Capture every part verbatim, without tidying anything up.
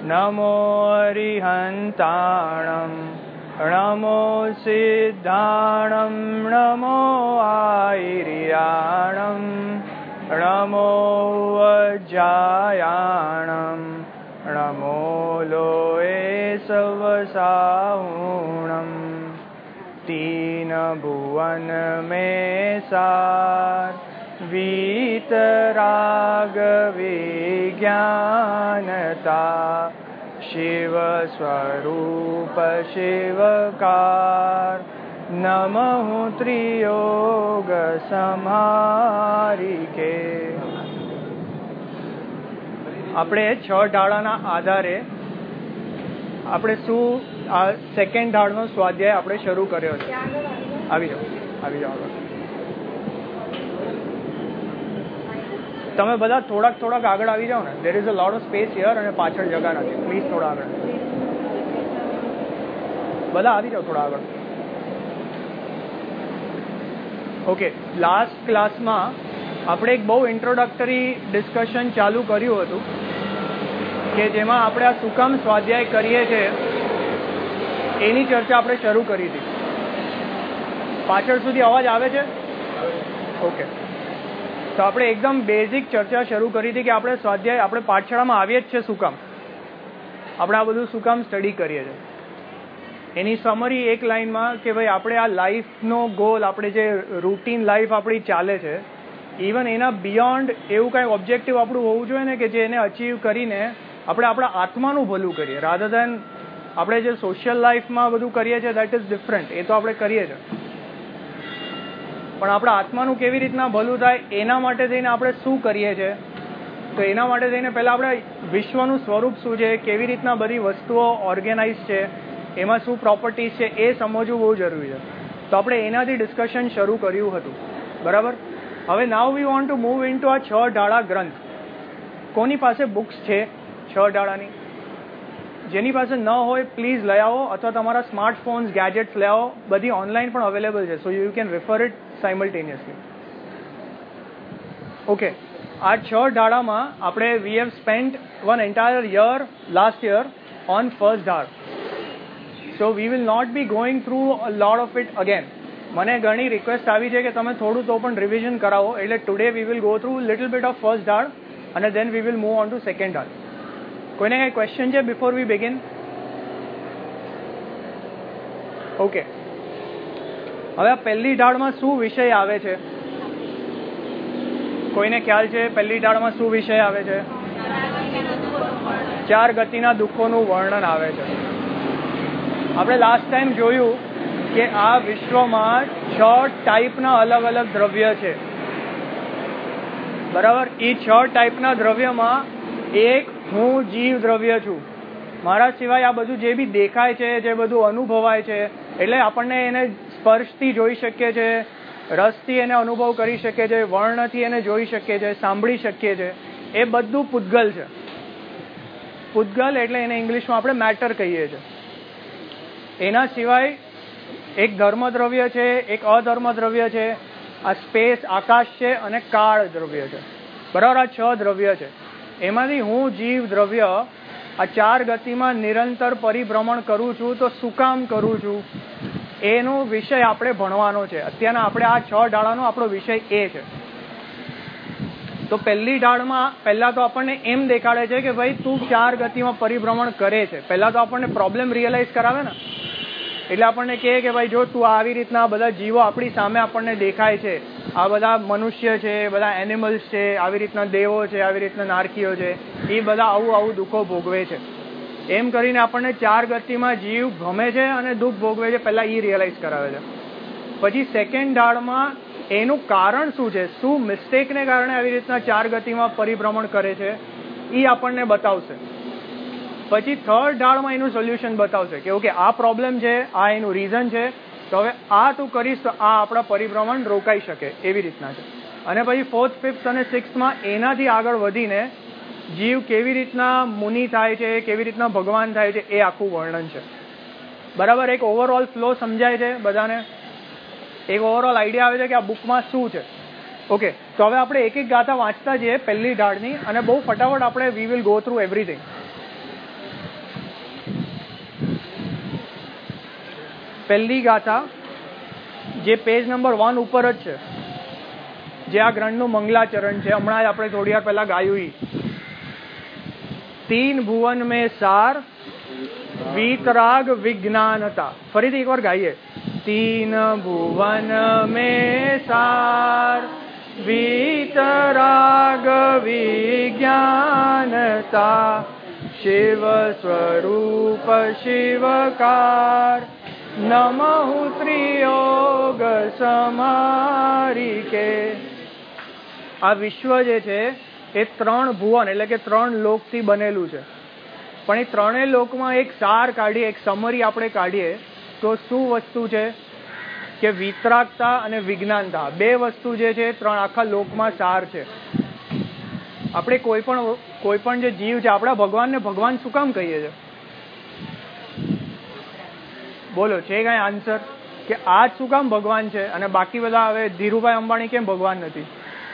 નમો અરિહંતાણમ નમો સિદ્ધાણમ નમો આઈર્યાણમ નમો વજ્જાયાણમ નમો લોએ સવસાહુણમ તીન ભુવન મેં સાર વીતરાગ વિજ્ઞાનતા શિવ સ્વરૂપ શિવકાર નમઃ ત્રિયોગ સમારિકે. આપણે છ ઢાળાના આધારે આપણે શું આ સેકન્ડ ઢાળનો સ્વાધ્યાય આપણે શરૂ કર્યો છે. આવી જાઓ આવી જાઓ આગળ. તમે બધા થોડાક થોડાક આગળ આવી જાઓ ને. There is a lot of space here અને પાછળ જગા નથી. પ્લીઝ થોડા આગળ બધા આવી જાઓ થોડા આગળ. ઓકે, લાસ્ટ ક્લાસમાં આપણે એક બહુ ઇન્ટ્રોડક્ટરી ડિસ્કશન ચાલુ કર્યું હતું કે જેમાં આપણે આ સુકામ સ્વાધ્યાય કરીએ છીએ એની ચર્ચા આપણે શરૂ કરી હતી. પાછળ સુધી અવાજ આવે છે? ઓકે, તો આપણે એકદમ બેઝિક ચર્ચા શરૂ કરી હતી કે આપણે સ્વાધ્યાય આપણે પાઠશાળામાં આવીએ જ છે શું કામ, આપણે આ બધું શું કામ સ્ટડી કરીએ છીએ. એની સમરી એક લાઈનમાં કે ભાઈ આપણે આ લાઈફનો ગોલ, આપણે જે રૂટીન લાઈફ આપણી ચાલે છે, ઇવન એના બિયોન્ડ એવું કાંઈ ઓબ્જેક્ટિવ આપણું હોવું જોઈએ ને કે જે એને અચીવ કરીને આપણે આપણા આત્માનું ભલું કરીએ, રાધર દેન આપણે જે સોશિયલ લાઈફમાં બધું કરીએ છીએ દેટ ઇઝ ડિફરન્ટ, એ તો આપણે કરીએ છીએ, પણ આપણા આત્માનું કેવી રીતના ભલું થાય એના માટે થઈને આપણે શું કરીએ છીએ. તો એના માટે થઈને પહેલાં આપણે વિશ્વનું સ્વરૂપ શું છે, કેવી રીતના બધી વસ્તુઓ ઓર્ગેનાઇઝ છે, એમાં શું પ્રોપર્ટીઝ છે એ સમજવું બહુ જરૂરી છે. તો આપણે એનાથી ડિસ્કશન શરૂ કર્યું હતું, બરાબર. હવે now we want to move into આ છ ઢાળા ગ્રંથ. કોની પાસે બુક્સ છે છ ઢાળાની? જેની પાસે ન હોય પ્લીઝ લઈ આવો, અથવા તમારા સ્માર્ટફોન્સ ગેજેટ્સ લઈ આવો. બધી ઓનલાઈન પણ અવેલેબલ છે, so you can refer it simultaneously. Okay, આ છ ઢાળામાં આપણે we have spent one entire year last year on first ઢાળ. So we will not be going through a lot of it again. મને ઘણી request આવી છે કે તમે થોડું તો પણ રિવિઝન કરાવો, એટલે today we will go through little bit of first ઢાળ અને then we will move on to second ઢાળ. કોઈને કંઈ ક્વેશ્ચન છે બિફોર વી બિગિન? ઓકે, હવે આ પહેલી ઢાળમાં શું વિષય આવે છે? કોઈને ખ્યાલ છે પહેલી ઢાળમાં શું વિષય આવે છે? ચાર ગતિના દુઃખોનું વર્ણન આવે છે. આપણે લાસ્ટ ટાઈમ જોયું કે આ વિશ્વમાં છ ટાઈપના અલગ અલગ દ્રવ્ય છે, બરાબર. એ છ ટાઈપના દ્રવ્યમાં એક હું જીવ દ્રવ્ય છું. મારા સિવાય આ બધું જે બી દેખાય છે, જે બધું અનુભવાય છે, એટલે આપણને એને સ્પર્શથી જોઈ શકીએ છીએ, રસથી એને અનુભવ કરી શકીએ છીએ, વર્ણથી એને જોઈ શકીએ છીએ, સાંભળી શકીએ છીએ, એ બધું પૂતગલ છે. પૂતગલ એટલે એને ઇંગ્લિશમાં આપણે મેટર કહીએ છીએ. એના સિવાય એક ધર્મ દ્રવ્ય છે, એક અધર્મ દ્રવ્ય છે, આ સ્પેસ આકાશ છે, અને કાળ દ્રવ્ય છે, બરાબર. આ છ દ્રવ્ય છે. એમાંથી હું જીવ દ્રવ્ય આ ચાર ગતિમાં નિરંતર પરિભ્રમણ કરું છું. તો શું કામ કરું છું એનો વિષય આપણે ભણવાનો છે. અત્યારના આપણે આ છ ઢાળાનો આપણો વિષય એ છે. તો પહેલી ઢાળમાં પહેલા તો આપણને એમ દેખાડે છે કે ભાઈ તું ચાર ગતિમાં પરિભ્રમણ કરે છે. પહેલા તો આપણને પ્રોબ્લેમ રિયલાઇઝ કરાવે ને, એટલે આપણને કહે કે ભાઈ જો તું આવી રીતના બધા જીવો આપણી સામે આપણને દેખાય છે, આ બધા મનુષ્ય છે, બધા એનિમલ્સ છે, આવી રીતના દેવો છે, આવી રીતના નારકીઓ છે, એ બધા આવું આવું દુઃખો ભોગવે છે, એમ કરીને આપણને ચાર ગતિમાં જીવ ગમે છે અને દુઃખ ભોગવે છે, પહેલા એ રિયલાઇઝ કરાવે છે. પછી સેકન્ડ ઢાળમાં એનું કારણ શું છે, શું મિસ્ટેકને કારણે આવી રીતના ચાર ગતિમાં પરિભ્રમણ કરે છે એ આપણને બતાવશે. પછી થર્ડ ઢાળમાં એનું સોલ્યુશન બતાવશે કે ઓકે આ પ્રોબ્લેમ છે, આ એનું રીઝન છે, તો હવે આ તું કરીશ તો આ આપણા પરિભ્રમણ રોકાઈ શકે, એવી રીતના છે. અને પછી ફોર્થ, ફિફ્થ અને સિક્સ્થમાં એનાથી આગળ વધીને જીવ કેવી રીતના મુનિ થાય છે, કેવી રીતના ભગવાન થાય છે, એ આખું વર્ણન છે, બરાબર. એક ઓવરઓલ ફ્લો સમજાય છે બધાને? એક ઓવરઓલ આઈડિયા આવે છે કે આ બુકમાં શું છે? ઓકે, તો હવે આપણે એક એક ગાથા વાંચતા જઈએ પહેલી ઢાળની, અને બહુ ફટાફટ આપણે we will go through everything. પહેલી ગાથા જે પેજ નંબર વન ઉપર જ છે, જે આ ગ્રંથનું મંગલાચરણ છે, હમણાં જ આપણે થોડી વાર પહેલા ગાયું. તીન ભુવન મેં સાર વીતરાગ વિજ્ઞાનતા. ફરીથી એકવાર ગાઈએ. તીન ભુવન મેં સાર વીતરાગ વિજ્ઞાનતા શિવ સ્વરૂપ શિવકાર નમઃ ત્રિયોગ સમારિકે. આ વિશ્વ જે છે એ ત્રણ ભુવન એટલે કે ત્રણ લોકથી બનેલું છે, પણ એ ત્રણેય લોકમાં એક સાર કાઢીએ, એક સમરી આપણે કાઢીએ તો શું વસ્તુ છે કે વિતરાગતા અને વિજ્ઞાનતા બે વસ્તુ જે છે ત્રણ આખા લોકમાં સાર છે. આપણે કોઈ પણ કોઈ પણ જે જીવ છે, આપણા ભગવાનને ભગવાન શું કામ કહીએ છીએ? બોલો, છે કઈ આન્સર કે આ જ શું કામ ભગવાન છે અને બાકી બધા હવે ધીરુભાઈ અંબાણી કેમ ભગવાન નથી?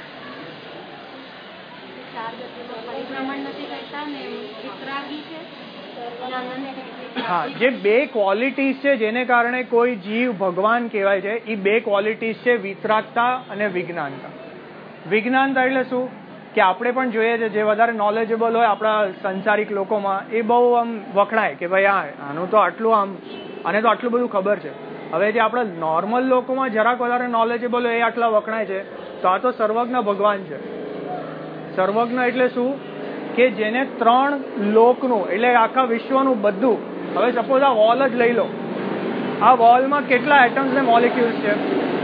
હા, જે બે ક્વોલિટીઝ છે જેને કારણે કોઈ જીવ ભગવાન કહેવાય છે, એ બે ક્વોલિટીઝ છે વિતરાગતા અને વિજ્ઞાનતા. વિજ્ઞાનતા એટલે શું કે આપણે પણ જોઈએ છે, જે વધારે નોલેજેબલ હોય આપણા સંસારિક લોકોમાં, એ બહુ આમ વખણાય કે ભાઈ હા આનું તો આટલું આમ આને તો આટલું બધું ખબર છે. હવે જે આપણા નોર્મલ લોકોમાં જરાક વધારે નોલેજેબલ હોય એ આટલા વખણાય છે, તો આ તો સર્વજ્ઞ ભગવાન છે. સર્વજ્ઞ એટલે શું કે જેને ત્રણ લોકનું એટલે આખા વિશ્વનું બધું. હવે સપોઝ આ વોલ જ લઈ લો, આ વોલમાં કેટલા એટમ્સ ને મોલિક્યુલ્સ છે?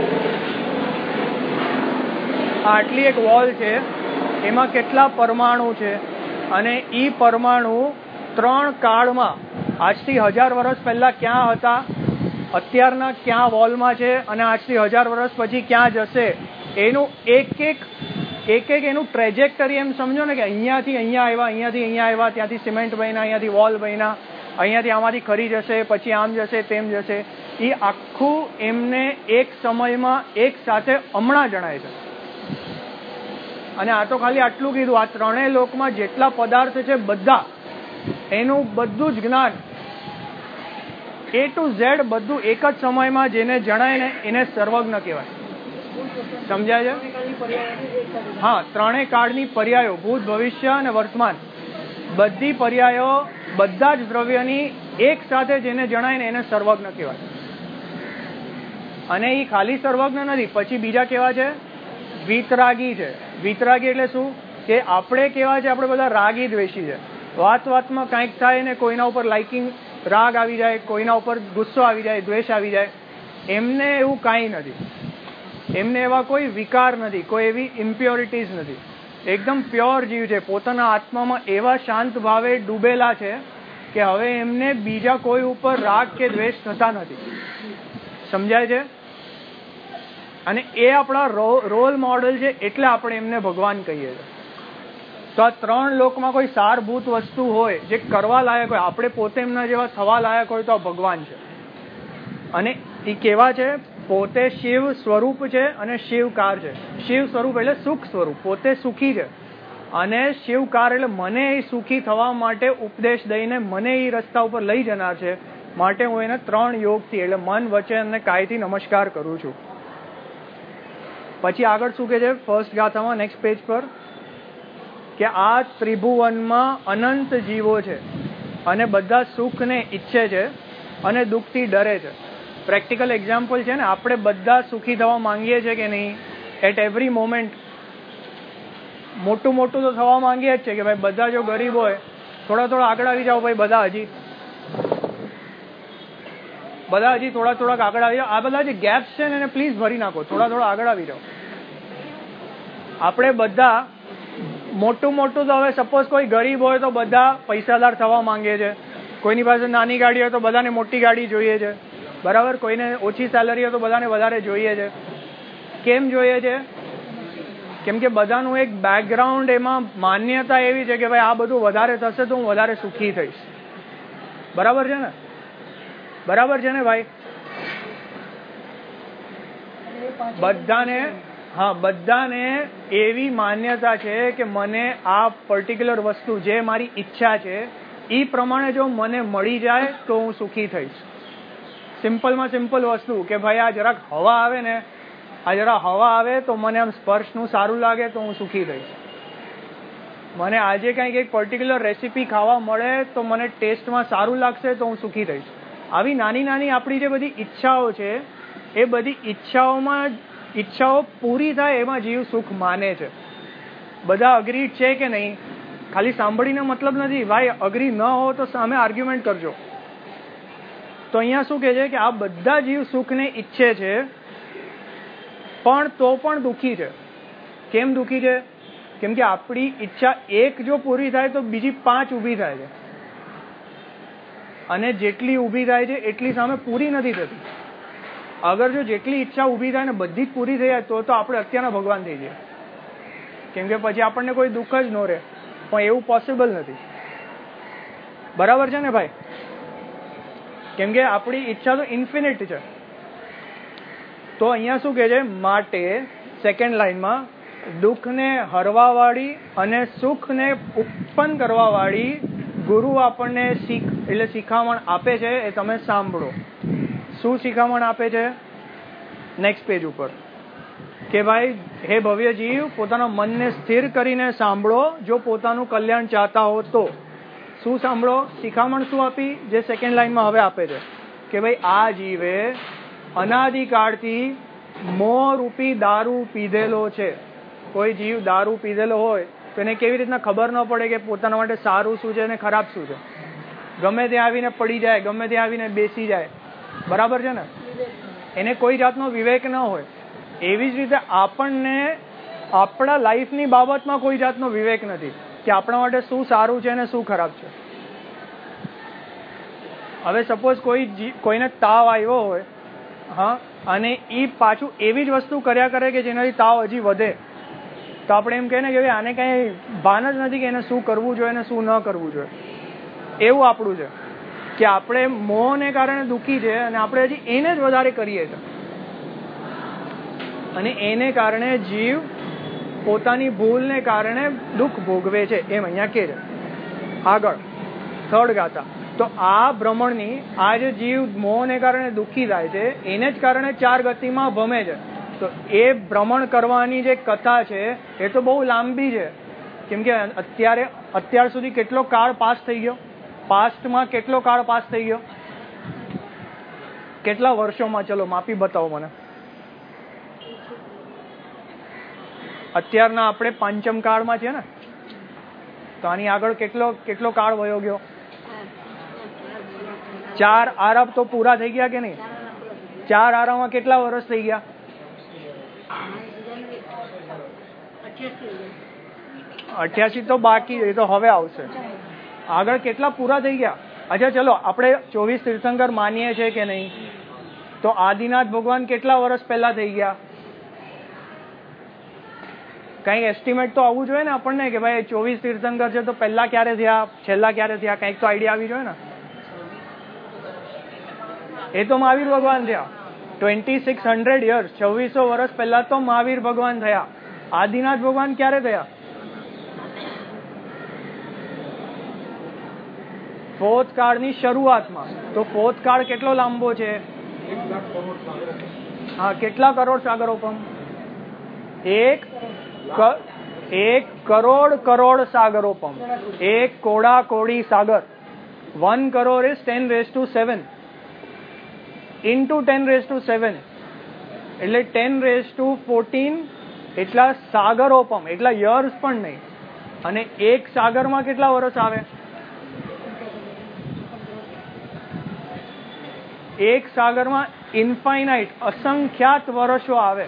આટલી એક વોલ છે, એમાં કેટલા પરમાણુ છે, અને એ પરમાણુ ત્રણ કાળમાં આજથી હજાર વર્ષ પહેલા ક્યાં હતા, અત્યારના ક્યાં વોલમાં છે, અને આજથી હજાર વર્ષ પછી ક્યાં જશે, એનું એક એક એક એક એનું ટ્રેજેક્ટરી એમ સમજો ને કે અહીંયાથી અહીંયા આવ્યા, અહીંયાથી અહીંયા આવ્યા, ત્યાંથી સિમેન્ટ બન્યા, અહીંયાથી વોલ બન્યા, અહીંયાથી આમાંથી ખરી જશે, પછી આમ જશે તેમ જશે. એ આખું એમને એક સમયમાં એક સાથે હમણાં જણાય છે. અને આ તો ખાલી આટલું કીધું, આ ત્રણેય લોકમાં જેટલા પદાર્થ છે બધા, એનું બધું જ જ્ઞાન એ ટુ ઝેડ બધું એક જ સમયમાં જેને જણાય ને એને સર્વજ્ઞ કહેવાય. સમજાય છે? હા, ત્રણેય કાળની પર્યાયો, ભૂત, ભવિષ્ય અને વર્તમાન, બધી પર્યાયો બધા જ દ્રવ્યની એક સાથે જેને જણાય ને એને સર્વજ્ઞ કહેવાય. અને એ ખાલી સર્વજ્ઞ નથી, પછી બીજા કેવા છે? વિતરાગી છે. વિતરાગી એટલે શું કે આપણે કેવા છે? આપણે બધા રાગી દ્વેષી છે. વાત વાતમાં કંઈક થાય ને કોઈના ઉપર લાઇકિંગ રાગ આવી જાય, કોઈના ઉપર ગુસ્સો આવી જાય, દ્વેષ આવી જાય. એમને એવું કાંઈ નથી, એમને એવા કોઈ વિકાર નથી, કોઈ એવી ઇમ્પ્યોરિટીઝ નથી. એકદમ પ્યોર જીવ છે, પોતાના આત્મામાં એવા શાંત ભાવે ડૂબેલા છે કે હવે એમને બીજા કોઈ ઉપર રાગ કે દ્વેષ થતા નથી. સમજાય છે? અને એ આપણા રોલ મોડેલ છે, એટલે આપણે એમને ભગવાન કહીએ છીએ. તો આ ત્રણ લોકમાં કોઈ સારભૂત વસ્તુ હોય જે કરવા લાયક હોય, આપણે પોતે એમના જેવા થવા લાયક હોય, તો આ ભગવાન છે. અને એ કેવા છે? પોતે શિવ સ્વરૂપ છે અને શિવકાર છે. શિવ સ્વરૂપ એટલે સુખ સ્વરૂપ, પોતે સુખી છે. અને શિવકાર એટલે મને એ સુખી થવા માટે ઉપદેશ દઈને મને એ રસ્તા ઉપર લઈ જનાર છે. માટે હું એને ત્રણ યોગથી એટલે મન, વચન અને કાયથી નમસ્કાર કરું છું. પછી આગળ શું કે છે ફર્સ્ટ ગાથામાં, નેક્સ્ટ પેજ પર, કે આ ત્રિભુવનમાં અનંત જીવો છે અને બધા સુખને ઈચ્છે છે અને દુઃખથી ડરે છે. પ્રેક્ટિકલ એક્ઝામ્પલ છે ને, આપણે બધા સુખી થવા માંગીએ છીએ કે નહીં? એટ એવરી મોમેન્ટ મોટું મોટું તો થવા માંગીએ જ છે કે ભાઈ બધા જો ગરીબ હોય, થોડા થોડા આગળ આવી જાઓ ભાઈ, બધા હજી બધા હજી થોડા થોડા આગળ આવી જાઓ. આ બધા જે ગેપ્સ છે ને એને પ્લીઝ ભરી નાખો, થોડા થોડા આગળ આવી જાઓ. આપણે બધા મોટું મોટું તો હવે સપોઝ કોઈ ગરીબ હોય તો બધા પૈસાદાર થવા માંગે છે, કોઈની પાસે નાની ગાડી હોય તો બધાને મોટી ગાડી જોઈએ છે, બરાબર? કોઈને ઓછી સેલરી હોય તો બધાને વધારે જોઈએ છે. કેમ જોઈએ છે? કેમ કે બધાનું એક બેકગ્રાઉન્ડ, એમાં માન્યતા એવી છે કે ભાઈ આ બધું વધારે થશે તો હું વધારે સુખી થઈશ. બરાબર છે ને? બરાબર છે ને ભાઈ? બધાને, હા, બધાને એવી માન્યતા છે કે મને આ પર્ટિક્યુલર વસ્તુ જે મારી ઈચ્છા છે એ પ્રમાણે જો મને મળી જાય તો હું સુખી થઈશ. સિમ્પલમાં સિમ્પલ વસ્તુ કે ભાઈ આ જરાક હવા આવે ને, આ જરા હવા આવે તો મને આમ સ્પર્શનું સારું લાગે તો હું સુખી થઈશ. મને આજે કંઈક એક પર્ટિક્યુલર રેસીપી ખાવા મળે તો મને ટેસ્ટમાં સારું લાગશે તો હું સુખી થઈશ. આવી નાની નાની આપણી જે બધી ઈચ્છાઓ છે એ બધી ઈચ્છાઓમાં ઈચ્છાઓ પૂરી થાય એમાં જીવ સુખ માને છે. બધા અગ્રી છે કે નહીં? ખાલી સાંભળીને મતલબ નથી ભાઈ. અગ્રી ન હો તો સામે આર્ગ્યુમેન્ટ કરજો. તો અહીંયા શું કહે છે કે આ બધા જીવ સુખને ઈચ્છે છે પણ તો પણ દુઃખી છે. કેમ દુઃખી છે? કેમ કે આપણી ઈચ્છા એક જો પૂરી થાય તો બીજી પાંચ ઊભી થાય છે, અને જેટલી ઊભી થાય છે એટલી સામે પૂરી નથી થતી. અગર જો જેટલી ઈચ્છા ઊભી થાય ને બધી જ પૂરી થઈ જાય તો તો આપણે અત્યારના ભગવાન થઈ જાય. કેમ કે પછી આપણને કોઈ દુઃખ જ ન રહે. પણ એવું પોસિબલ નથી. બરાબર છે ને ભાઈ? કેમ કે આપણી ઈચ્છા તો ઇન્ફિનિટ છે. તો અહીંયા શું કહે છે? માટે સેકન્ડ લાઈનમાં દુઃખને હરવા વાળી અને સુખને ઉત્પન્ન કરવા વાળી ગુરુ આપણને શીખ એટલે શિખામણ આપે છે. એ તમે સાંભળો. શું શિખામણ આપે છે? નેક્સ્ટ પેજ ઉપર કે ભાઈ હે ભવ્ય જીવ, પોતાના મનને સ્થિર કરીને સાંભળો જો પોતાનું કલ્યાણ ચાહતા હો તો. શું સાંભળો? શિખામણ શું આપી? જે સેકન્ડ લાઈનમાં હવે આપે છે કે ભાઈ આ જીવે અનાદિકાળથી મોહ રૂપી દારૂ પીધેલો છે. કોઈ જીવ દારૂ પીધેલો હોય તો એને કેવી રીતના ખબર ન પડે કે પોતાના માટે સારું શું છે અને ખરાબ શું છે? ગમે ત્યાં આવીને પડી જાય, ગમે ત્યાં આવીને બેસી જાય. બરાબર છે ને? એને કોઈ જાતનો વિવેક ન હોય. એવી જ રીતે આપણને આપણા લાઈફની બાબતમાં કોઈ જાતનો વિવેક નથી કે આપણા માટે શું સારું છે અને શું ખરાબ છે. હવે સપોઝ કોઈ કોઈને તાવ આવ્યો હોય, હા, અને એ પાછું એવી જ વસ્તુ કર્યા કરે કે જેનાથી તાવ હજી વધે, તો આપણે એમ કહીએ ને કે આને કઈ ભાન જ નથી કે એને શું કરવું જોઈએ અને શું ન કરવું જોઈએ. એવું આપણું છે કે આપણે મોહને કારણે દુઃખી છે અને આપણે હજી એને જ વધારે કરીએ છીએ, અને એને કારણે જીવ પોતાની ભૂલને કારણે દુઃખ ભોગવે છે. એમ અહીંયા કે છે આગળ થર્ડ ગાથા. તો આ ભ્રમણની આ જે જીવ મોહને કારણે દુઃખી થાય છે એને જ કારણે ચાર ગતિમાં ભમે છે. તો એ ભ્રમણ કરવાની જે કથા છે એ તો બહુ લાંબી છે. કેમ કે અત્યારે અત્યાર સુધી કેટલો કાળ પાસ થઈ ગયો? પાસ્ટમાં કેટલો કાળ પાસ થઈ ગયો? કેટલા વર્ષોમાં? ચલો માપી બતાવો મને. અત્યારના આપણે પાંચમ કાળમાં છે ને, તો આની આગળ કેટલો કેટલો કાળ વયો ગયો? ચાર આરબ તો પૂરા થઈ ગયા કે નહીં? ચાર આરામાં કેટલા વર્ષ થઈ ગયા? અઠ્યાસી તો બાકી, એ તો હવે આવશે. આગળ કેટલા પૂરા થઈ ગયા? અચ્છા ચલો આપણે ચોવીસ તીર્થંકર માનીએ છીએ કે નહીં? તો આદિનાથ ભગવાન કેટલા વર્ષ પહેલા થઈ ગયા? કઈક એસ્ટિમેટ તો આવવું જોઈએ ને આપણને કે ભાઈ ચોવીસ તીર્થંકર છે તો પહેલા ક્યારે થયા, છેલ્લા ક્યારે થયા? કઈક તો આઈડિયા આવી જોઈએ ને. એ તો મહાવીર ભગવાન થયા. ટ્વેન્ટી સિક્સ હંડ્રેડ યર્સ, છવ્વીસો વર્ષ પહેલા તો મહાવીર ભગવાન થયા. આદિનાથ ભગવાન ક્યારે થયા? ફોર્થ કાળની શરૂઆતમાં. તો ફોર્થ કાળ કેટલો લાંબો છે? હા, કેટલા કરોડ સાગરોપમ? એક એક કરોડ કરોડ સાગરોપમ. એક કોડા કોડી સાગર. One crore is ten raise to seven into ten raise to seven, એટલે ટેન રેસ ટુ ફોર્ટીન એટલા સાગરોપમ, એટલા યર્સ પણ નહીં. અને એક સાગરમાં કેટલા વર્ષ આવે? એક સાગરમાં ઇન્ફાઇનાઇટ અસંખ્યાત વર્ષો આવે.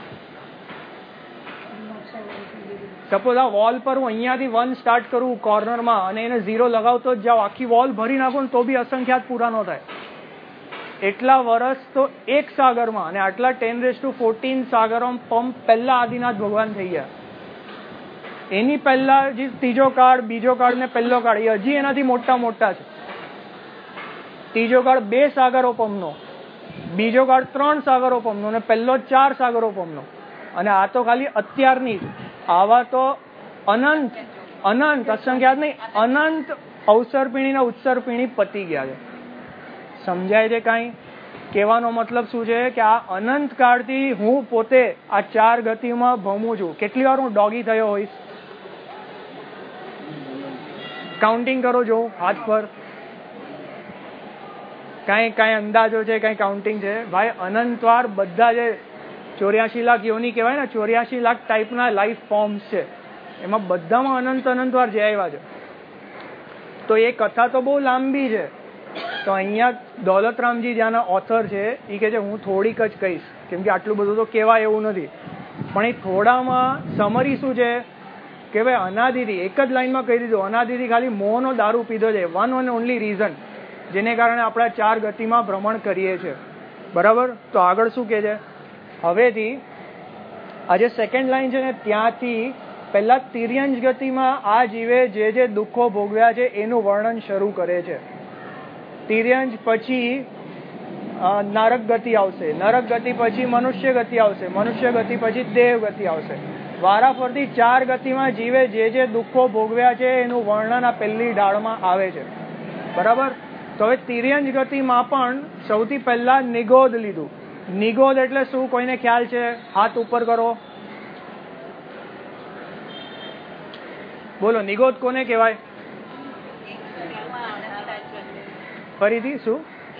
સપોઝ આ વોલ પર હું અહીંયાથી વન સ્ટાર્ટ કરું કોર્નરમાં અને એને ઝીરો લગાવતો જ જાઉં, આખી વોલ ભરી નાખું તો બી અસંખ્યાત પૂરા ન થાય. એટલા વર્ષ તો એક સાગરમાં, અને આટલા ટેન રેસ ટુ ફોર્ટીન સાગરોમ પંપ પહેલા આદિનાથ ભગવાન થઈ ગયા. એની પહેલા જે ત્રીજો કાળ, બીજો કાળ ને પહેલો કાળ, એ હજી એનાથી મોટા મોટા છે. ત્રીજો કાળ બે સાગરોપમનો, બીજો કાળ ત્રણ સાગરોપમનો અને પહેલો ચાર સાગરોપમનો. અને આ તો ખાલી અત્યારની જ. આવા તો અનંત અનંત અસંખ્યાત નહીં, અનંત અવસરપીણી ને ઉત્સરપીણી પતી ગયા છે. સમજાય છે કાંઈ? કહેવાનો મતલબ શું છે કે આ અનંત કાળથી હું પોતે આ ચાર ગતિમાં ભમું છું. કેટલી વાર હું ડોગી થયો હોઈશ? કાઉન્ટિંગ કરો જો હાથ પર. કઈ કઈ અંદાજો છે, કઈ કાઉન્ટિંગ છે? ભાઈ અનંત વાર બધા જે ચોર્યાસી લાખ યોની કહેવાય ને, ચોર્યાસી લાખ ટાઈપના લાઈફ ફોર્મ્સ છે, એમાં બધામાં અનંત અનંત વાર જઈ આવ્યા છે. તો એ કથા તો બહુ લાંબી છે. તો અહીંયા દોલતરામજી જ્યાંના ઓથર છે એ કહે છે હું થોડીક જ કહીશ, કેમ કે આટલું બધું તો કહેવાય એવું નથી. પણ એ થોડામાં સમરી શું છે કે ભાઈ અનાદિથી એક જ લાઈનમાં કહી દીધું, અનાદિથી ખાલી મોહનો દારૂ પીધો છે. વન એન્ડ ઓનલી રીઝન જેને કારણે આપણે ચાર ગતિમાં ભ્રમણ કરીએ છીએ. બરાબર? તો આગળ શું કહે છે? હવેથી આ જે સેકન્ડ લાઈન છે ને ત્યાંથી પહેલા તિર્યંજ ગતિમાં આ જીવે જે જે દુઃખો ભોગવ્યા છે એનું વર્ણન શરૂ કરે છે. તિર્યંજ પછી નરક ગતિ આવશે, નરક ગતિ પછી મનુષ્ય ગતિ આવશે, મનુષ્ય ગતિ પછી દેવ ગતિ આવશે. વારાફરતી ચાર ગતિમાં જીવે જે જે દુઃખો ભોગવ્યા છે એનું વર્ણન આ પહેલી ડાળમાં આવે છે. બરાબર? તો હવે તિર્યંજ ગતિમાં પણ સૌથી પહેલા નિગોદ લીધું. નિગોદ એટલે શું? કોઈને ખ્યાલ છે? હાથ ઉપર કરો. બોલો, નિગોદ કોને કહેવાય? ફરીથી શું?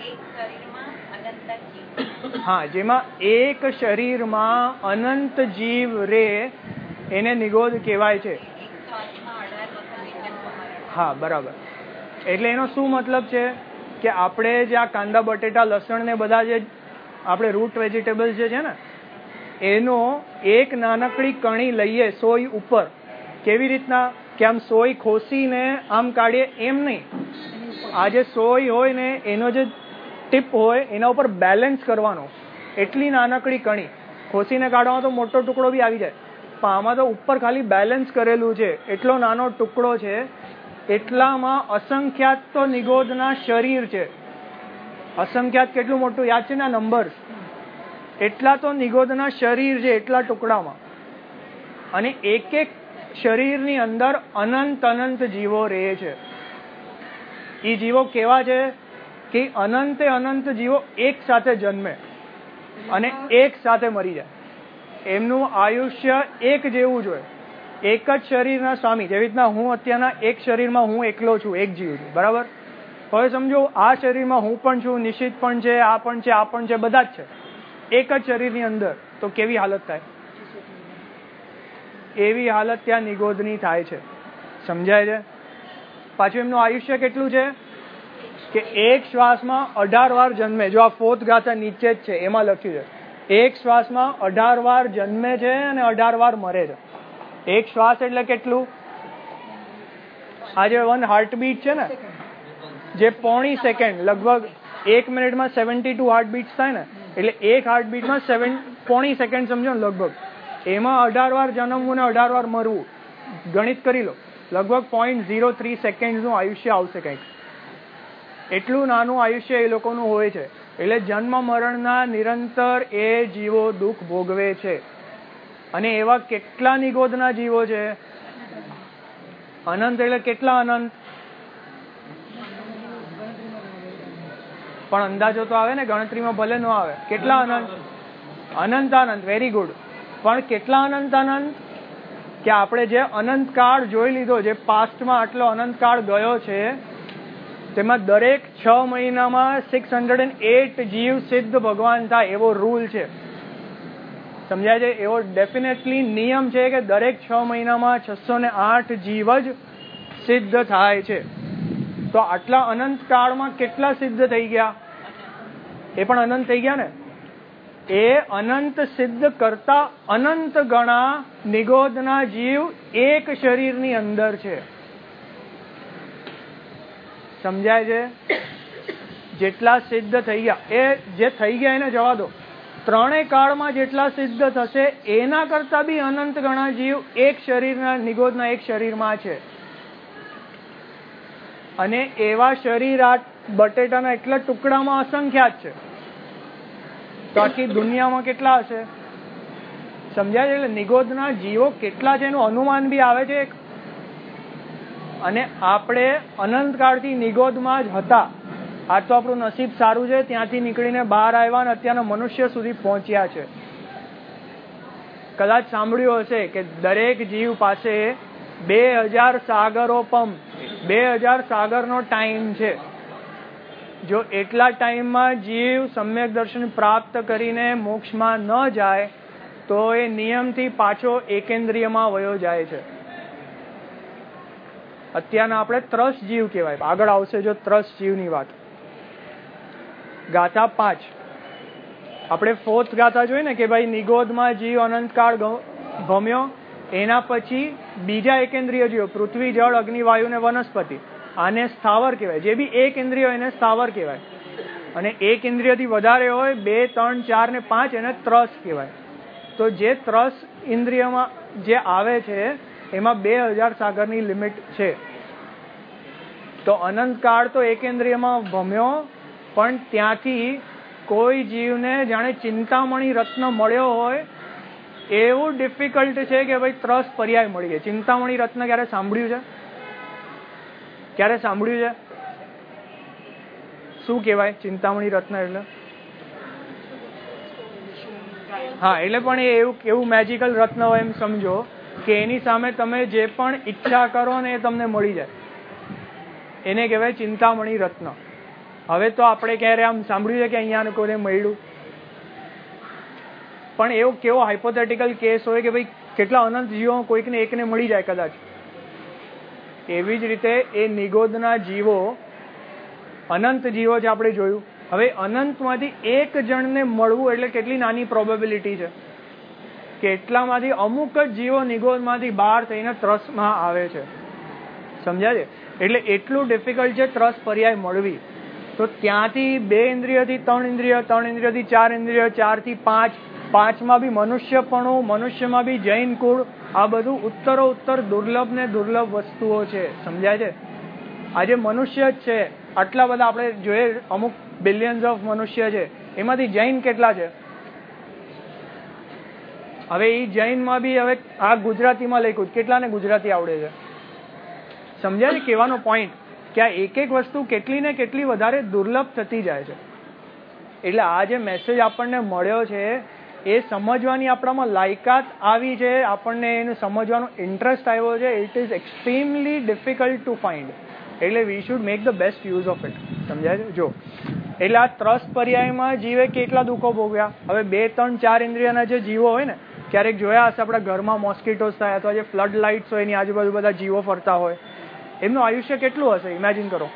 હા, જેમાં એક શરીરમાં અનંત જીવ રે એને નિગોદ કહેવાય છે. હા, બરાબર. એટલે એનો શું મતલબ છે કે આપણે જે આ કાંદા બટેટા લસણ ને બધા જે આપણે રૂટ વેજીટેબલ્સ જે છે ને એનો એક નાનકડી કણી લઈએ સોય ઉપર. કેવી રીતના કે આમ સોય ખોસીને આમ કાઢીએ એમ નહીં. આ જે સોય હોય ને એનો જે ટીપ હોય એના ઉપર બેલેન્સ કરવાનો. એટલી નાનકડી કણી ખોસીને કાઢવામાં તો મોટો ટુકડો બી આવી જાય, પણ આમાં તો ઉપર ખાલી બેલેન્સ કરેલું છે. એટલો નાનો ટુકડો છે, એટલામાં અસંખ્યાત તો નિગોદના શરીર છે. અસંખ્યાત કેટલું મોટું યાદ છે ને નંબર? એટલા તો નિગોદના શરીર છે એટલા ટુકડામાં. અને એક એક શરીરની અંદર અનંત અનંત જીવો રહે છે. એ જીવો કેવા છે કે અનંતે અનંત જીવો એક સાથે જન્મે અને એક સાથે મરી જાય. એમનું આયુષ્ય એક જેવું જ હોય. એક જ શરીરના સ્વામી. જેવી રીતના હું અત્યારના એક શરીરમાં હું એકલો છું, એક જીવ છું. બરાબર? હવે સમજો આ શરીરમાં હું પણ છું, નિશ્ચિત પણ છે, આ પણ છે, આ પણ છે, બધા જ છે એક જ શરીરની અંદર. તો કેવી હાલત થાય? એવી હાલત ત્યાં નિગોદની થાય છે. સમજાય છે? પાછું એમનું આયુષ્ય કેટલું છે કે એક શ્વાસમાં અઢાર વાર જન્મે. જો આ ફોર્થ ગાથા નીચે જ છે એમાં લખ્યું છે એક શ્વાસમાં અઢાર વાર જન્મે છે અને અઢાર વાર મરે છે. એક શ્વાસ એટલે કેટલું? આ જે વન હાર્ટબીટ છે ને, જે પોણી સેકન્ડ, લગભગ એક મિનિટમાં સેવન્ટી ટુ હાર્ટબીટ્સ થાય ને, એટલે એક હાર્ટબીટમાં સેવન પોણી સેકન્ડ સમજો ને લગભગ. એમાં અઢાર વાર જન્મવું ને અઢાર વાર મરવું. ગણિત કરી લો. લગભગ પોઈન્ટ ઝીરો થ્રી સેકન્ડનું આયુષ્ય આવશે કંઈક. એટલું નાનું આયુષ્ય એ લોકોનું હોય છે. એટલે જન્મ મરણના નિરંતર એ જીવો દુઃખ ભોગવે છે. અને એવા કેટલા નિગોદના જીવો છે? અનંત. એટલે કેટલા અનંત? પણ અંદાજો તો આવે ને, ગણતરીમાં ભલે ન આવે. કેટલા અનંત? અનંત અનંત. Very good. પણ કેટલા અનંત અનંત? કે આપણે જે અનંત કાળ જોઈ લીધો, જે પાસ્ટમાં આટલો અનંત કાળ ગયો છે, તેમાં દરેક છ મહિનામાં સિક્સ હંડ્રેડ એન્ડ એટ જીવ સિદ્ધ ભગવાન થાય એવો રૂલ છે. સમજાય છે? એવો ડેફિનેટલી નિયમ છે કે દરેક છ મહિનામાં છસો ને આઠ જીવ જ સિદ્ધ થાય છે. તો આટલા અનંત કાળમાં કેટલા સિદ્ધ થઈ ગયા? એ પણ અનંત થઈ ગયા ને. એ અનંત સિદ્ધ કરતા અનંત ગણા નિગોદના જીવ એક શરીરની અંદર છે. સમજાય છે? જેટલા સિદ્ધ થઈ ગયા, એ જે થઈ ગયા એને જવા દો. ત્રણેય કાળમાં જેટલા સિદ્ધ થશે એના કરતા બી અનંત ગણા જીવ એક શરીરના, નિગોદના એક શરીરમાં છે. અને એવા શરીર આ બટેટાના એટલા ટુકડામાં અસંખ્યાત છે. તો આખી દુનિયામાં કેટલા હશે? સમજાય છે? એટલે નિગોદના જીવો કેટલા છે એનું અનુમાન બી આવે છે. અને આપણે અનંત કાળથી નિગોદમાં જ હતા. આ તો આપણું નસીબ સારું છે, ત્યાંથી નીકળીને બહાર આવ્યા અને અત્યારના મનુષ્ય સુધી પહોંચ્યા છે. કદાચ સાંભળ્યું હશે કે દરેક જીવ પાસે બે હજાર સાગરો પંપ, બે હજાર સાગરનો ટાઈમ છે. જો એટલા ટાઈમમાં જીવ સમ્યક દર્શન પ્રાપ્ત કરીને મોક્ષમાં ન જાય તો એ નિયમથી પાછો એકેન્દ્રિયમાં વયો જાય છે. અત્યારના આપણે ત્રસ જીવ કહેવાય. આગળ આવશે જો ત્રસ જીવની વાત. ગાથા પાંચ આપણે ફોર્થ ગાથા જોઈ ને કે ભાઈ નિગોદમાં જીવ અનંતકાળ ભમ્યો, એના પછી બીજા એકેન્દ્રિય જીવો પૃથ્વી, જળ, અગ્નિ, વાયુ ને વનસ્પતિ, આને સ્થાવર કહેવાય. જે બી એક ઇન્દ્રિય એને સ્થાવર કહેવાય. અને એક ઇન્દ્રિયથી વધારે હોય, બે, ત્રણ, ચાર ને પાંચ, એને ત્રસ કહેવાય. તો જે ત્રસ ઇન્દ્રિયમાં જે આવે છે એમાં બે હજાર સાગરની લિમિટ છે. તો અનંતકાળ તો એકેન્દ્રિયમાં ભમ્યો, પણ ત્યાંથી કોઈ જીવને જાણે ચિંતામણી રત્ન મળ્યો હોય એવું ડિફિકલ્ટ છે કે ભાઈ ત્રસ પર્યાય મળી ગઈ. ચિંતામણી રત્ન ક્યારે સાંભળ્યું છે? ક્યારે સાંભળ્યું છે? શું કહેવાય ચિંતામણી રત્ન એટલે? હા, એટલે પણ એ એવું એવું મેજિકલ રત્ન હોય એમ સમજો કે એની સામે તમે જે પણ ઈચ્છા કરો ને એ તમને મળી જાય. એને કહેવાય ચિંતામણી રત્ન. હવે તો આપણે ક્યારે આમ સાંભળ્યું છે કે અહીંયા કોઈને મળ્યું? પણ એવો કેવો હાઇપોથેટિકલ કેસ હોય કે ભાઈ કેટલા અનંત જીવો કોઈકને એકને મળી જાય કદાચ. એવી જ રીતે એ નિગોદના જીવો અનંત જીવો છે આપણે જોયું. હવે અનંતમાંથી એક જણને મળવું એટલે કેટલી નાની પ્રોબેબિલિટી છે કે એટલામાંથી અમુક જ જીવો નિગોદમાંથી બહાર થઈને ત્રસમાં આવે છે. સમજ્યા છે? એટલે એટલું ડિફિકલ્ટ છે ત્રસ પર્યાય મળવી. તો ત્યાંથી બે ઇન્દ્રિયથી ત્રણ ઇન્દ્રિય, ત્રણ ઇન્દ્રિયથી ચાર ઇન્દ્રિય, ચારથી પાંચ, પાંચમાં બી મનુષ્યપણું, મનુષ્યમાં બી જૈન કુળ, આ બધું ઉત્તરો ઉત્તર દુર્લભ ને દુર્લભ વસ્તુઓ છે. સમજાય છે? આજે મનુષ્ય જ છે આટલા બધા, આપણે જોઈએ અમુક બિલિયન્સ ઓફ મનુષ્ય છે, એમાંથી જૈન કેટલા છે? હવે એ જૈનમાં બી હવે આ ગુજરાતીમાં લખ્યું, કેટલાને ગુજરાતી આવડે છે? સમજાય છે કહેવાનો પોઈન્ટ? કે આ એક એક વસ્તુ કેટલી ને કેટલી વધારે દુર્લભ થતી જાય છે. એટલે આ જે મેસેજ આપણને મળ્યો છે એ સમજવાની આપણામાં લાયકાત આવી છે, આપણને એને સમજવાનો ઇન્ટરેસ્ટ આવ્યો છે. It is extremely difficult to find. એટલે we should make the best use of it. સમજાય છે? જો એટલે આ ત્રસ પર્યાયમાં જીવે કેટલા દુઃખો ભોગવ્યા. હવે બે ત્રણ ચાર ઇન્દ્રિયના જે જીવો હોય ને, ક્યારેક જોયા હશે આપણા ઘરમાં મોસ્કીટોસ થાય અથવા જે ફ્લડ લાઇટ્સ હોય એની આજુબાજુ બધા જીવો ફરતા હોય, એમનું આયુષ્ય કેટલું હશે ઇમેજિન કરો.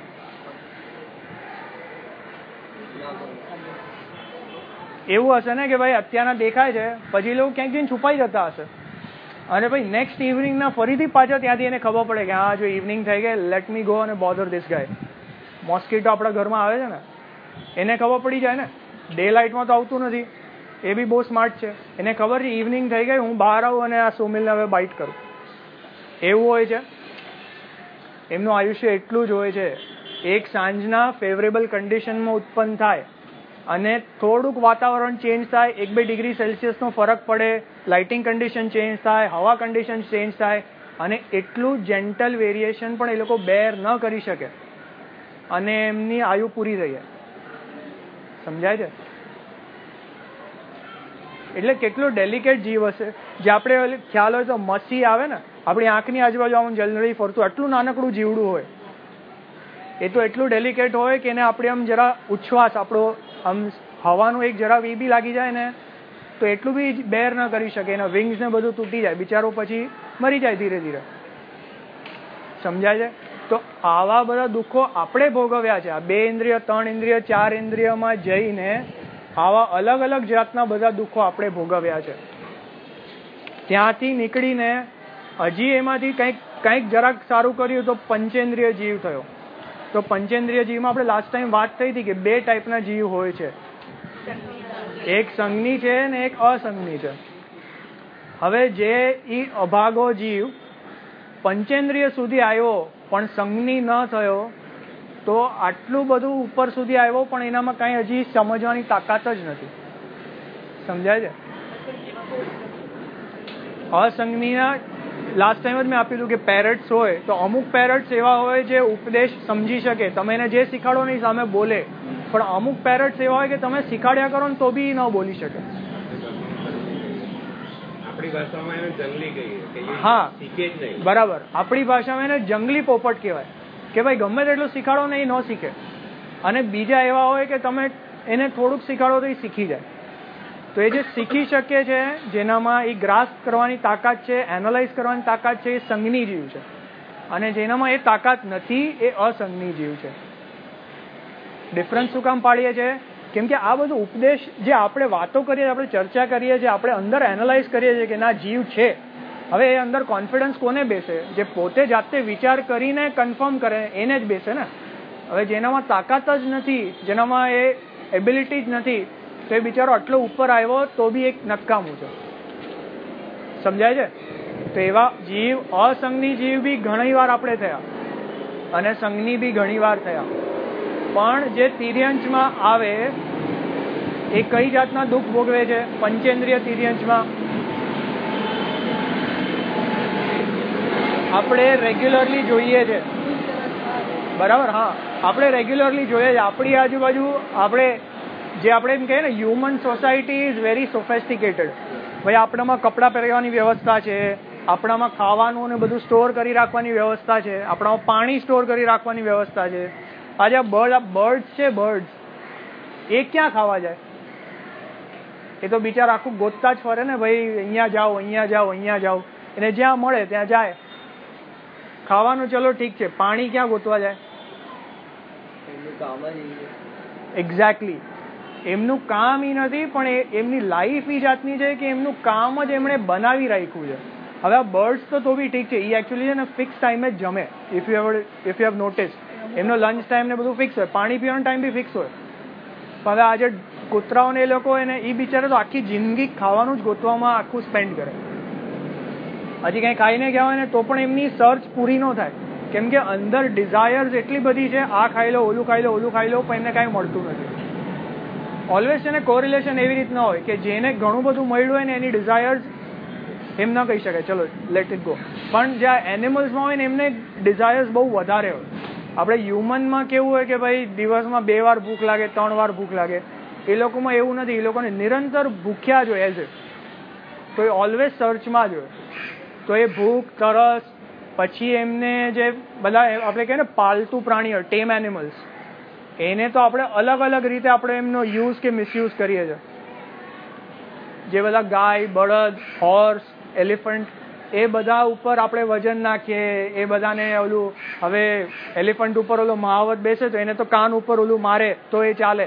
એવું હશે ને કે ભાઈ અત્યારના દેખાય છે, પછી લોકો ક્યાંક જઈને છુપાઈ જતા હશે, અને ભાઈ નેક્સ્ટ ઇવનિંગના ફરીથી પાછા ત્યાંથી એને ખબર પડે કે હા જો ઇવનિંગ થઈ ગઈ, લેટ મી ગો અને બોધર ધીસ ગાય. મોસ્કીટો આપણા ઘરમાં આવે છે ને, એને ખબર પડી જાય ને, ડે લાઇટમાં તો આવતું નથી. એ બી બહુ સ્માર્ટ છે, એને ખબર છે ઇવનિંગ થઈ ગઈ, હું બહાર આવું અને આ સોમિલને હવે બાઇટ કરું. એવું હોય છે. એમનું આયુષ્ય એટલું જ હોય છે. એક સાંજના ફેવરેબલ કન્ડિશનમાં ઉત્પન્ન થાય અને થોડુંક વાતાવરણ ચેન્જ થાય, એક બે ડિગ્રી સેલ્સિયસનો ફરક પડે, લાઇટિંગ કન્ડિશન ચેન્જ થાય, હવા કન્ડિશન ચેન્જ થાય, અને એટલું જેન્ટલ વેરિએશન પણ એ લોકો બેર ન કરી શકે અને એમની આયુ પૂરી થઈ જાય. સમજાય છે? એટલે કેટલું ડેલિકેટ જીવ હશે. જે આપણે ખ્યાલ હોય તો મસી આવે ને આપણી આંખની આજુબાજુ આમ જનરલી ફરતું, આટલું નાનકડું જીવડું હોય. એ તો એટલું ડેલિકેટ હોય કે એને આપણે આમ જરા ઉચ્છ્વાસ, આપણો આમ હવાનું એક જરા વી બી લાગી જાય ને તો એટલું બી બેર ન કરી શકે, એના વિંગ્સ ને બધું તૂટી જાય, બિચારો પછી મરી જાય ધીરે ધીરે. સમજાય છે? તો આવા બધા દુઃખો આપણે ભોગવ્યા છે. આ બે ઇન્દ્રિય, ત્રણ ઇન્દ્રિય, ચાર ઇન્દ્રિયમાં જઈને આવા અલગ અલગ જાતના બધા દુઃખો આપણે ભોગવ્યા છે. ત્યાંથી નીકળીને હજી એમાંથી કંઈક કંઈક જરાક સારું કર્યું તો પંચેન્દ્રિય જીવ થયો. તો પંચેન્દ્રિય જીવમાં આપણે લાસ્ટ ટાઈમ વાત થઈ હતી કે બે ટાઈપના જીવ હોય છે, એક સંઘની છે ને એક અસંઘની છે. હવે જે ઈ અભાગો જીવ પંચેન્દ્રિય સુધી આવ્યો પણ સંઘની ન થયો, તો આટલું બધું ઉપર સુધી આવ્યો પણ એનામાં કાંઈ હજી સમજવાની તાકાત જ નથી. સમજાય છે? અસંઘનીના લાસ્ટ ટાઈમ જ મેં આપ્યું હતું કે પેરેટ્સ હોય તો અમુક પેરેટ્સ એવા હોય જે ઉપદેશ સમજી શકે, તમે એને જે શીખાડો નહીં સામે બોલે, પણ અમુક પેરેટ્સ એવા હોય કે તમે શીખાડ્યા કરો ને તો બી ન બોલી શકે. આપણી ભાષામાં એને જંગલી કહીએ. હા શીખે જ નહીં. બરાબર, આપણી ભાષામાં એને જંગલી પોપટ કહેવાય કે ભાઈ ગમે તેટલું શીખાડો ને એ ન શીખે. અને બીજા એવા હોય કે તમે એને થોડુંક શીખાડો તો એ શીખી જાય. તો એ જે શીખી શકે છે, જેનામાં એ ગ્રાસ્પ કરવાની તાકાત છે, એનાલાઇઝ કરવાની તાકાત છે, એ સંજ્ઞી જીવ છે. અને જેનામાં એ તાકાત નથી એ અસંજ્ઞી જીવ છે. ડિફરન્સ શું કામ પાડીએ છીએ? કેમ કે આ બધું ઉપદેશ જે આપણે વાતો કરીએ, આપણે ચર્ચા કરીએ છીએ, આપણે અંદર એનાલાઇઝ કરીએ છીએ કે ના જીવ છે. હવે એ અંદર કોન્ફિડન્સ કોને બેસે? જે પોતે જાતે વિચાર કરીને કન્ફર્મ કરે એને જ બેસે ને. હવે જેનામાં તાકાત જ નથી, જેનામાં એ એબિલિટી જ નથી, તો એ બિચારો આટલો ઉપર આવ્યો તો બી એક નકામું છે. સમજાય છે? તો એવા જીવ, અસંજ્ઞી જીવ બી ઘણી વાર આપણે થયા અને સંજ્ઞી બી ઘણી વાર થયા. પણ જે તિર્યંશમાં આવે એ કઈ જાતના દુઃખ ભોગવે છે? પંચેન્દ્રિય તિર્યંશમાં આપણે રેગ્યુલરલી જોઈએ છે, બરાબર? હા, આપણે રેગ્યુલરલી જોઈએ છે. આપણી આજુબાજુ આપણે જે આપણે એમ કહીએ ને, human society is very sophisticated. ભાઈ આપણામાં કપડાં પહેરવાની વ્યવસ્થા છે, આપણામાં ખાવાનું ને બધું સ્ટોર કરી રાખવાની વ્યવસ્થા છે, આપણામાં પાણી સ્ટોર કરી રાખવાની વ્યવસ્થા છે. આજે બર્ડ બર્ડ્સ છે, બર્ડ્સ એ ક્યાં ખાવા જાય? એ તો બિચારા આખું ગોતતા જ ફરે ને, ભાઈ અહીંયા જાઓ, અહીંયા જાઓ, અહીંયા જાઓ. એને જ્યાં મળે ત્યાં જાય. ખાવાનું ચલો ઠીક છે, પાણી ક્યાં ગોતવા જાય? એક્ઝેક્ટલી, એમનું કામ ઈ નથી, પણ એમની લાઈફ ઈ જાતની છે કે એમનું કામ જ એમણે બનાવી રાખ્યું છે. હવે આ બર્ડ્સ તો તો બી ઠીક છે, એ એકચ્યુઅલી છે ને ફિક્સ ટાઈમે જ જમે. If you have if you have notice, એમનો લંચ ટાઈમ ને બધું ફિક્સ હોય, પાણી પીવાનો ટાઈમ બી ફિક્સ હોય. હવે આજે કૂતરાઓને એ લોકો એને એ બિચારે તો આખી જિંદગી ખાવાનું જ ગોતવામાં આખું સ્પેન્ડ કરે. હજી કંઈ ખાઈને ગયા હોય ને તો પણ એમની સર્ચ પૂરી ન થાય, કેમ કે અંદર ડિઝાયર્સ એટલી બધી છે, આ ખાઈ લો, ઓલું ખાઈ લો, ઓલું ખાઈ લો, પણ એમને કાંઈ મળતું નથી. ઓલવેઝ છે ને કોરિલેશન એવી રીતના હોય કે જેને ઘણું બધું મળ્યું હોય ને એની ડિઝાયર્સ એમ ના કહી શકાય, ચલો લેટ ઇટ ગો. પણ જ્યાં એનિમલ્સમાં હોય ને એમને ડિઝાયર્સ બહુ વધારે હોય. આપણે હ્યુમનમાં કેવું હોય કે ભાઈ દિવસમાં બે વાર ભૂખ લાગે, ત્રણ વાર ભૂખ લાગે. એ લોકોમાં એવું નથી, એ લોકોને નિરંતર ભૂખ્યા જ હોય એઝ એ. તો એ ઓલવેઝ સર્ચમાં જ હોય. તો એ ભૂખ, તરસ, પછી એમને જે બધા આપણે કહીએ ને પાલતુ પ્રાણીઓ, ટેમ એનિમલ્સ, એને તો આપણે અલગ અલગ રીતે આપણે એમનો યુઝ કે મિસયુઝ કરીએ છીએ. જે બધા ગાય, બળદ, હોર્સ, એલિફન્ટ, એ બધા ઉપર આપણે વજન નાખીએ. એ બધાને ઓલું, હવે એલિફન્ટ ઉપર ઓલો મહાવત બેસે તો એને તો કાન ઉપર ઓલું મારે તો એ ચાલે.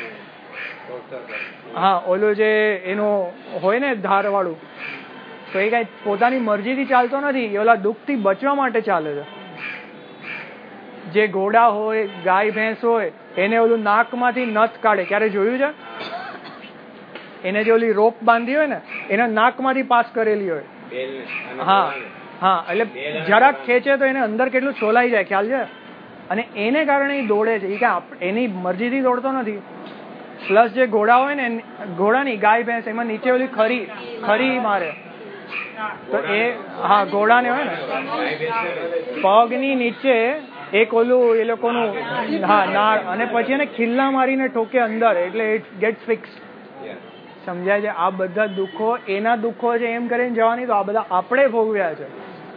હા, ઓલું જે એનું હોય ને ધારવાળું, તો એ કઈ પોતાની મરજીથી ચાલતો નથી, એ ઓલા દુઃખથી બચવા માટે ચાલે છે. જે ઘોડા હોય, ગાય, ભેંસ હોય, એને ઓલું નાકમાંથી નથ કાઢે. ક્યારે જોયું છે? એને જે ઓલી રોપ બાંધી હોય ને એના નાકમાંથી પાસ કરેલી હોય. હા હા, એટલે જરાક ખેંચે તો એને અંદર કેટલું છોલાઈ જાય, ખ્યાલ છે? અને એને કારણે એ દોડે છે. એ ક્યાં એની મરજીથી દોડતો નથી. પ્લસ જે ઘોડા હોય ને, ઘોડાની ગાય, ભેંસ, એમાં નીચે ઓલી ખરી ખરી મારે. તો એ હા ઘોડાને હોય ને પગની નીચે એક ઓલું એ લોકોનું હા નાળ, અને પછી એને ખિલ્લા મારીને ઠોકે અંદર, એટલે ઇટ ગેટ્સ ફિક્સ. સમજાય છે? આ બધા દુઃખો એના દુઃખો છે એમ કરીને જવાની, તો આ બધા આપણે ભોગવ્યા છે.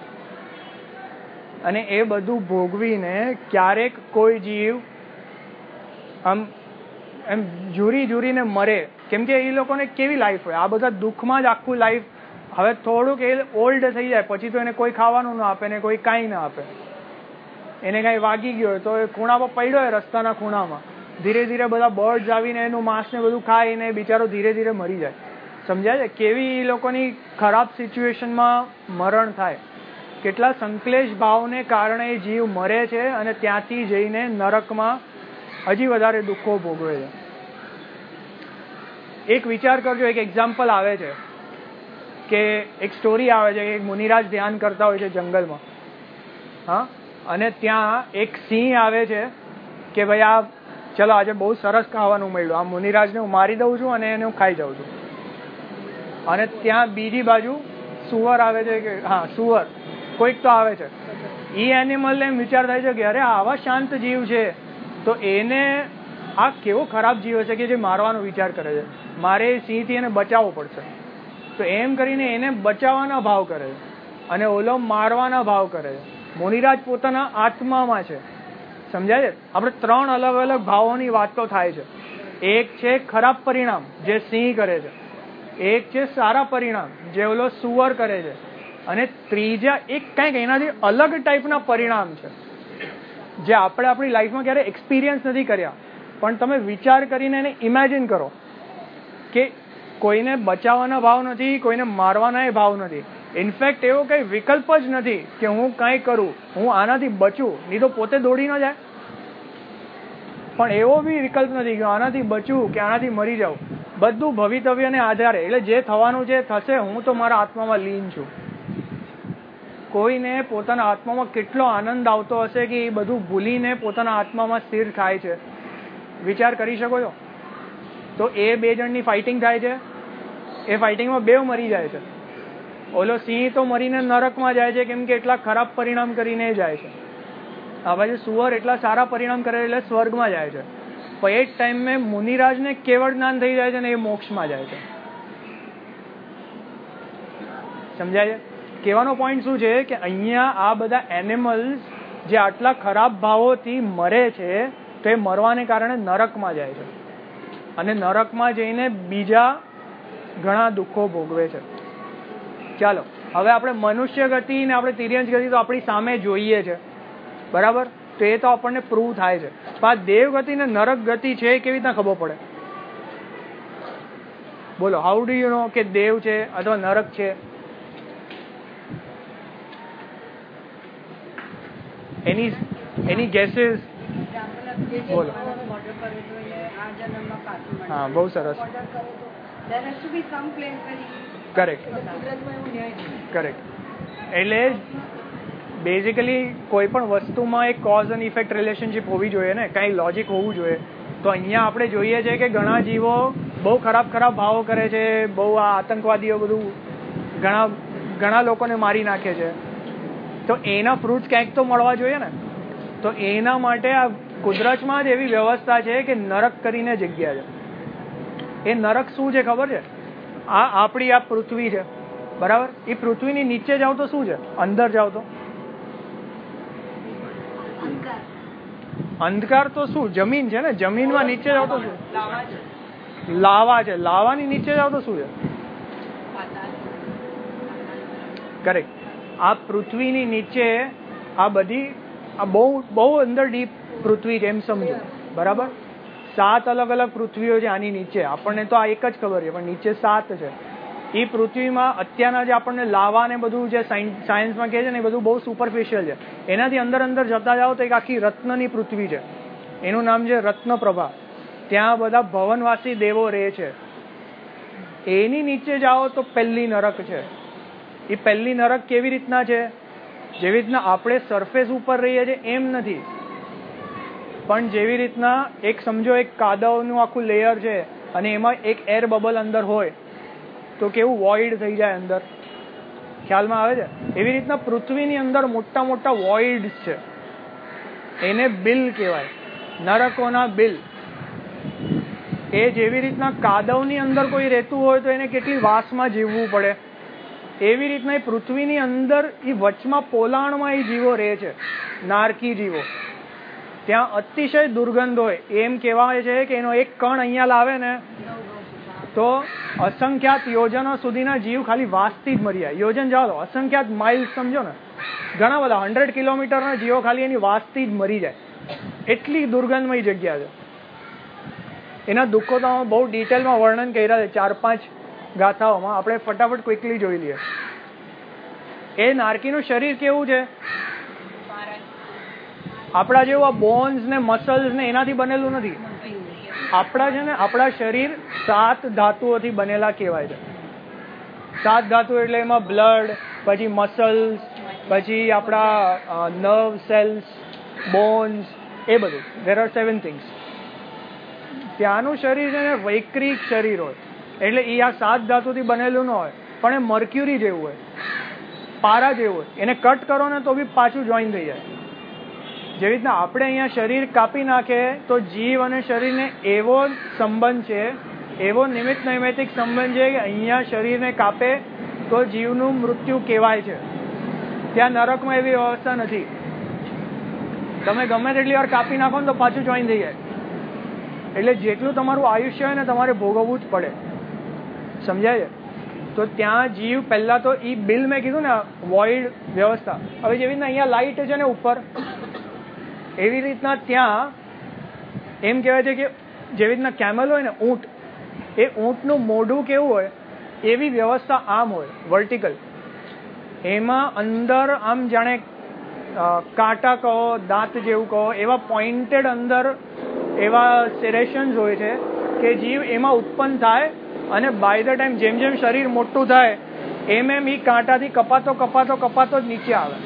અને એ બધું ભોગવીને ક્યારેક કોઈ જીવ આમ એમ જુરી જુરીને મરે, કેમ કે એ લોકોને કેવી લાઈફ હોય, આ બધા દુઃખમાં જ આખું લાઈફ. હવે થોડુંક એ ઓલ્ડ થઈ જાય પછી તો એને કોઈ ખાવાનું ના આપે ને કોઈ કાંઈ ના આપે. એને કાંઈ વાગી ગયો હોય તો એ ખૂણા પર પડ્યો હોય રસ્તાના ખૂણામાં, ધીરે ધીરે બધા બર્ડ્સ આવીને એનું માંસ ને બધું ખાઈને બિચારો ધીરે ધીરે મરી જાય. સમજાય છે? કેવી એ લોકોની ખરાબ સિચ્યુએશનમાં મરણ થાય, કેટલા સંકલેશ ભાવને કારણે જીવ મરે છે અને ત્યાંથી જઈને નરકમાં હજી વધારે દુઃખો ભોગવે છે. એક વિચાર કરજો, એક એક્ઝામ્પલ આવે છે કે એક સ્ટોરી આવે છે કે એક મુનિરાજ ધ્યાન કરતા હોય છે જંગલમાં. હા, અને ત્યાં એક સિંહ આવે છે કે ભાઈ આ ચલો આજે બહુ સરસ ખાવાનું મળ્યું, આ મુનિરાજને હું મારી દઉં છું અને એને હું ખાઈ જાઉં છું. અને ત્યાં બીજી બાજુ સુવર આવે છે કે હા સુવર કોઈક તો આવે છે, એ એનિમલને એમ વિચાર થાય છે કે અરે આવા શાંત જીવ છે તો એને આ કેવો ખરાબ જીવ છે કે જે મારવાનો વિચાર કરે છે, મારે સિંહથી એને બચાવવો પડશે. તો એમ કરીને એને બચાવવાના ભાવ કરે છે અને ઓલો મારવાના ભાવ કરે છે. મુનિરાજ પોતાના આત્મામાં છે, સમજાય છે? આપણે ત્રણ અલગ અલગ ભાવોની વાતો થાય છે. એક છે ખરાબ પરિણામ જે સિંહ કરે છે, એક છે સારા પરિણામ જે ઓલો સુવર કરે છે, અને ત્રીજા એક કંઈક એનાથી અલગ ટાઈપના પરિણામ છે જે આપણે આપણી લાઈફમાં ક્યારે એક્સપિરિયન્સ નથી કર્યા, પણ તમે વિચાર કરીને એને ઇમેજિન કરો કે કોઈને બચાવવાના ભાવ નથી, કોઈને મારવાના ભાવ નથી. ઇનફેક્ટ એવો કંઈ વિકલ્પ જ નથી કે હું કંઈ કરું, હું આનાથી બચું, નહીં તો પોતે દોડી ન જાય. પણ એવો બી વિકલ્પ નથી કે આનાથી બચવું કે આનાથી મરી જાઉં. બધું ભવિતવ્યને આધારે, એટલે જે થવાનું છે થશે, હું તો મારા આત્મામાં લીન છું. કોઈને પોતાના આત્મામાં કેટલો આનંદ આવતો હશે કે એ બધું ભૂલીને પોતાના આત્મામાં સ્થિર થાય છે, વિચાર કરી શકો છો? તો એ બે જણની ફાઇટિંગ થાય છે, એ ફાઇટિંગમાં બેવ મરી જાય છે. ઓલો સિંહ તો મરીને નરકમાં જાય છે કેમ કે એટલા ખરાબ પરિણામ કરીને જાય છે. આ બાજુ સુવર એટલા સારા પરિણામ કરે એટલે સ્વર્ગમાં જાય છે. પણ એ જ ટાઈમે મુનિરાજને કેવળ જ્ઞાન થઈ જાય છે ને એ મોક્ષમાં જાય છે. સમજાય છે? કહેવાનો પોઈન્ટ શું છે કે અહીંયા આ બધા એનિમલ્સ જે આટલા ખરાબ ભાવોથી મરે છે તો એ મરવાને કારણે નરકમાં જાય છે અને નરકમાં જઈને બીજા ઘણા દુઃખો ભોગવે છે. ચાલો હવે આપણે મનુષ્ય ગતિ ને આપણે તિર્યંશ ગતિ તો આપણી સામે જોઈએ છે, બરાબર? તો એ તો આપણને પ્રૂવ થાય છે. પણ આ દેવ ગતિ ને નરક ગતિ છે એ કેવી રીતના ખબર પડે? બોલો, હાઉ ડુ યુ નો કે દેવ છે અથવા નરક છે? એની એની ગેસીસ બોલો. હા, બહુ સરસ. Correct correct. એટલે બેઝિકલી કોઈ પણ વસ્તુમાં એક કોઝ અને ઇફેક્ટ રિલેશનશિપ હોવી જોઈએ ને, કાંઈ લોજિક હોવું જોઈએ. તો અહીંયા આપણે જોઈએ છે કે ઘણા જીવો બહુ ખરાબ ખરાબ ભાવો કરે છે, બહુ આ આતંકવાદીઓ બધું ઘણા ઘણા લોકોને મારી નાખે છે. તો એના ફ્રૂટ્સ ક્યાંક તો મળવા જોઈએ ને. તો એના માટે આ કુદરતમાં જ એવી વ્યવસ્થા છે કે નરક કરીને જગ્યા છે. એ નરક શું છે ખબર છે? આ આપણી આ પૃથ્વી છે, બરાબર? એ પૃથ્વીની નીચે જાઓ તો શું છે? અંદર જાઓ તો અંધકાર તો શું? જમીન છે ને. જમીનમાં નીચે જાઓ તો શું? લાવા છે. લાવાની નીચે જાઓ તો શું છે? કરેક્ટ. આ પૃથ્વીની નીચે આ બધી આ બહુ બહુ અંદર ડીપ પૃથ્વી છે એમ સમજો, બરાબર? સાત અલગ અલગ પૃથ્વીઓ છે આની નીચે. આપણને તો આ એક જ ખબર છે, પણ નીચે સાત છે. એ પૃથ્વીમાં અત્યારના જે આપણને લાવા ને બધું જે સાયન્સમાં કહે છે ને એ બધું બહુ સુપરફિશિયલ છે. એનાથી અંદર અંદર જતા જાઓ તો એક આખી રત્નની પૃથ્વી છે, એનું નામ છે રત્નપ્રભા. ત્યાં બધા ભવનવાસી દેવો રહે છે. એની નીચે જાઓ તો પહેલી નરક છે. એ પહેલી નરક કેવી રીતના છે? જેવી રીતના આપણે સરફેસ ઉપર રહીએ છીએ એમ નથી, પણ જેવી રીતના એક સમજો એક કાદવનું આખું લેયર છે અને એમાં એક એર બબલ અંદર હોય તો કેવું વોઇડ થઈ જાય અંદર, ખ્યાલમાં આવે છે? એવી રીતના પૃથ્વીની અંદર મોટા મોટા વોઇડ્સ છે, એને બિલ કહેવાય, નરકોના બિલ. એ જેવી રીતના કાદવની અંદર કોઈ રહેતું હોય તો એને કેટલી વાસમાં જીવવું પડે, એવી રીતના એ પૃથ્વીની અંદર એ વચમાં પોલાણમાં એ જીવો રહે છે, નારકી જીવો. ત્યાં અતિશય દુર્ગંધ હોય. એમ કહેવાય છે કે એનો એક કણ અહીંયા લાવે ને તો અસંખ્યાત યોજનો સુધીના જીવ ખાલી વાસથી જ મરી જાય. યોજન જાઓ તો અસંખ્યાત માઇલ્સ સમજો ને, ઘણા બધા હંડ્રેડ કિલોમીટરના જીવો ખાલી એની વાસથી જ મરી જાય. એટલી દુર્ગંધમય જગ્યા છે. એના દુઃખો તો બહુ ડિટેલમાં વર્ણન કર્યા છે ચાર પાંચ ગાથાઓમાં. આપણે ફટાફટ ક્વિકલી જોઈ લઈએ. એ નારકીનું શરીર કેવું છે? આપણા જેવું આ બોન્સ ને મસલ્સ ને એનાથી બનેલું નથી. આપણા છે ને આપણા શરીર સાત ધાતુઓથી બનેલા કહેવાય છે. સાત ધાતુ એટલે એમાં બ્લડ, પછી મસલ્સ, પછી આપણા નર્વ સેલ્સ, બોન્સ, એ બધું. There are seven things. ત્યાંનું શરીર છે ને વૈક્રિક શરીર હોય, એટલે એ આ સાત ધાતુથી બનેલું ન હોય, પણ એ મર્ક્યુરી જેવું હોય. પારા જેવું, એને કટ કરો ને તો બી પાછું જોઈન થઈ જાય. જેવી રીતના આપણે અહીંયા શરીર કાપી નાખે તો જીવ અને શરીરને એવો સંબંધ છે, એવો નિમિત્ત નૈમિત્તિક સંબંધ છે કે અહીંયા શરીરને કાપે તો જીવનું મૃત્યુ કહેવાય છે. ત્યાં નરકમાં એવી વ્યવસ્થા નથી. તમે ગમે તેટલી વાર કાપી નાખો ને તો પાછું જોઈન થઈ જાય. એટલે જેટલું તમારું આયુષ્ય હોય ને તમારે ભોગવવું જ પડે. સમજાય છે? તો ત્યાં જીવ પહેલા તો એ બિલ મેં કીધું ને વોઇડ વ્યવસ્થા. હવે જેવી રીતના અહીંયા લાઇટ છે ને ઉપર, એવી રીતના ત્યાં એમ કહેવાય છે કે જેવી રીતના કેમલ હોય ને ઊંટ, એ ઊંટનું મોઢું કેવું હોય એવી વ્યવસ્થા આમ હોય વર્ટિકલ. એમાં અંદર આમ જાણે કાંટા કહો, દાંત જેવું કહો, એવા પોઇન્ટેડ અંદર એવા સેરેશન્સ હોય છે કે જીવ એમાં ઉત્પન્ન થાય અને બાય ધ ટાઈમ જેમ જેમ શરીર મોટું થાય એમ એમ એ કાંટાથી કપાતો કપાતો કપાતો જ નીચે આવે.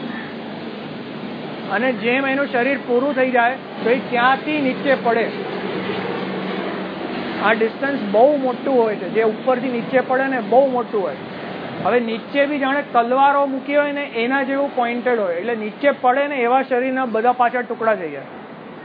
અને જેમ એનું શરીર પૂરું થઈ જાય તો એ ક્યાંથી નીચે પડે. આ ડિસ્ટન્સ બહુ મોટું હોય છે, જે ઉપરથી નીચે પડે ને બહુ મોટું હોય. હવે નીચે બી જાણે તલવારો મૂકી હોય ને એના જેવું પોઇન્ટેડ હોય, એટલે નીચે પડે ને એવા શરીરના બધા પાછા ટુકડા થઈ જાય.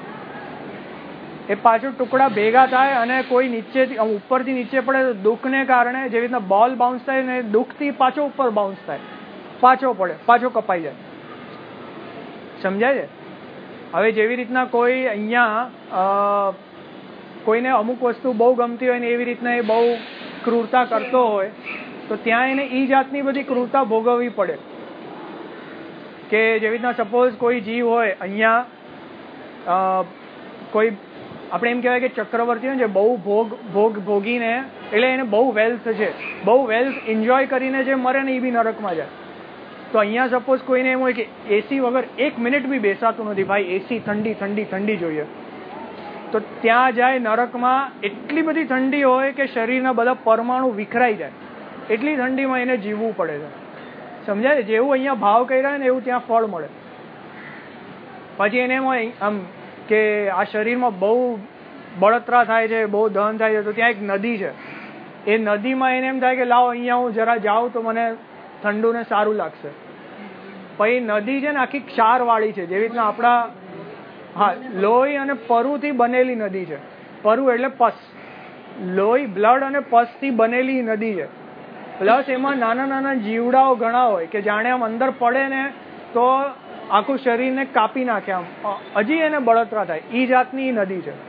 એ પાછું ટુકડા ભેગા થાય અને કોઈ નીચેથી ઉપરથી નીચે પડે તો દુઃખને કારણે જેવી રીતના બોલ બાઉન્સ થાય ને દુઃખથી પાછો ઉપર બાઉન્સ થાય, પાછો પડે, પાછો કપાઈ જાય. સમજાય છે? હવે જેવી રીતના કોઈ અહીંયા કોઈને અમુક વસ્તુ બહુ ગમતી હોય ને એવી રીતના એ બહુ ક્રૂરતા કરતો હોય તો ત્યાં એને ઈ જાતની બધી ક્રૂરતા ભોગવવી પડે. કે જેવી રીતના સપોઝ કોઈ જીવ હોય અહીંયા, કોઈ આપણે એમ કહેવાય કે ચક્રવર્તી હોય જે બહુ ભોગ ભોગ ભોગીને, એટલે એને બહુ વેલ્થ છે, બહુ વેલ્થ એન્જોય કરીને જે મરે ને એ બી નરકમાં જાય. તો અહીંયા સપોઝ કોઈને એમ હોય કે એસી વગર એક મિનિટ બી બેસાતું નથી, ભાઈ એસી ઠંડી ઠંડી ઠંડી જોઈએ, તો ત્યાં જાય નરકમાં. એટલી બધી ઠંડી હોય કે શરીરના બધા પરમાણુ વિખરાઈ જાય, એટલી ઠંડીમાં એને જીવવું પડે છે. સમજાય? જેવું અહીંયા ભાવ કર્યા હોય ને એવું ત્યાં ફળ મળે. પછી એને એમ હોય આમ કે આ શરીરમાં બહુ બળતરા થાય છે, બહુ દહન થાય છે, તો ત્યાં એક નદી છે. એ નદીમાં એને એમ થાય કે લાવો અહીંયા હું જરા જાઉં તો મને ઠંડુ ને સારું લાગશે. પછી નદી છે ને આખી ક્ષાર વાળી છે, જેવી રીતના આપણા હા લોહી અને પરુથી બનેલી નદી છે. પરુ એટલે પસ, લોહી બ્લડ અને પસ થી બનેલી નદી છે. પ્લસ એમાં નાના નાના જીવડાઓ ઘણા હોય કે જાણે આમ અંદર પડે ને તો આખું શરીરને કાપી નાખે, આમ હજી એને બળતરા થાય, ઈ જાતની નદી છે.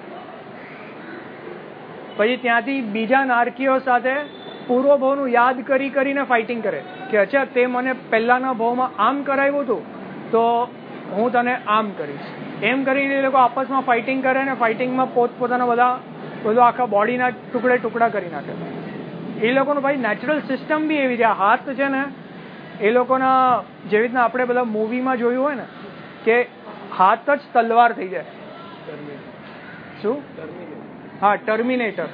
પછી ત્યાંથી બીજા નારકીઓ સાથે પૂર્વ ભાવનું યાદ કરી કરીને ફાઇટિંગ કરે કે અચ્છા તે મને પહેલાના ભાવમાં આમ કરાવ્યું હતું તો હું તને આમ કરીશ. એમ કરીને એ લોકો આપસમાં ફાઇટિંગ કરે ને ફાઇટિંગમાં પોતપોતાના બધા બધું આખા બોડીના ટુકડે ટુકડા કરી નાખે. એ લોકોનું ભાઈ નેચરલ સિસ્ટમ બી એવી છે. હાથ છે ને એ લોકોના જેવી રીતના આપણે બધા મૂવીમાં જોયું હોય ને કે હાથ જ તલવાર થઈ જાય. શું? હા, ટર્મિનેટર.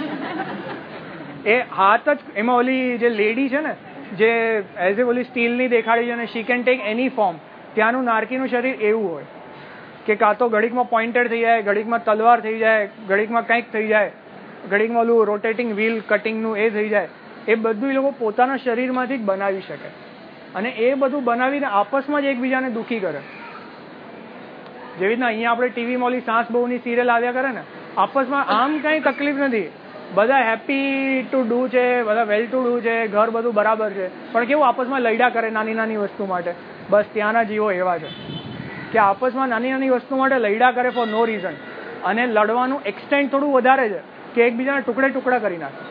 એ હાથ જ એમાં ઓલી જે લેડી છે ને જે એઝ એ ઓલી સ્ટીલની દેખાડી છે ને she can take any form. ત્યાંનું નારકીનું શરીર એવું હોય કે કાં તો ઘડીકમાં પોઇન્ટેડ થઈ જાય, ઘડીકમાં તલવાર થઈ જાય, ઘડીકમાં કંઈક થઈ જાય, ઘડીકમાં ઓલું રોટેટિંગ વ્હીલ કટિંગનું એ થઈ જાય. એ બધું એ લોકો પોતાના શરીરમાંથી જ બનાવી શકે અને એ બધું બનાવીને આપસમાં જ એકબીજાને દુઃખી કરે. જેવી રીતના અહીંયા આપણે ટીવીમાં ઓલી સાસ બહુની સિરિયલ આવ્યા કરે ને, આપસમાં આમ કંઈ તકલીફ નથી, બધા હેપી ટુ ડુ છે, બધા વેલ ટુ ડુ છે, ઘર બધું બરાબર છે, પણ કેવું આપસમાં લડ્યા કરે નાની નાની વસ્તુ માટે. બસ ત્યાંના જીવો એવા છે કે આપસમાં નાની નાની વસ્તુ માટે લડ્યા કરે ફોર નો રીઝન, અને લડવાનું એક્સટેન્ડ થોડું વધારે છે કે એકબીજાના ટુકડે ટુકડા કરી નાખે.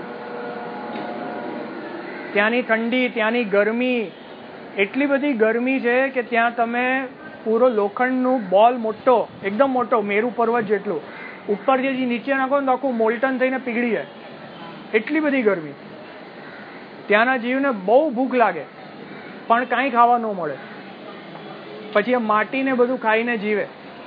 ત્યાંની ઠંડી, ત્યાંની ગરમી, એટલી બધી ગરમી છે કે ત્યાં તમે પૂરો લોખંડનું બોલ મોટો, એકદમ મોટો, મેરુ પર્વત જેટલું, ઉપર જે નીચે નાખો ને તો આખું મોલ્ટન થઈને પીગળી જાય, એટલી બધી ગરમી. ત્યાંના જીવને બહુ ભૂખ લાગે પણ કાંઈ ખાવા ન મળે, પછી એ માટીને બધું ખાઈને જીવે.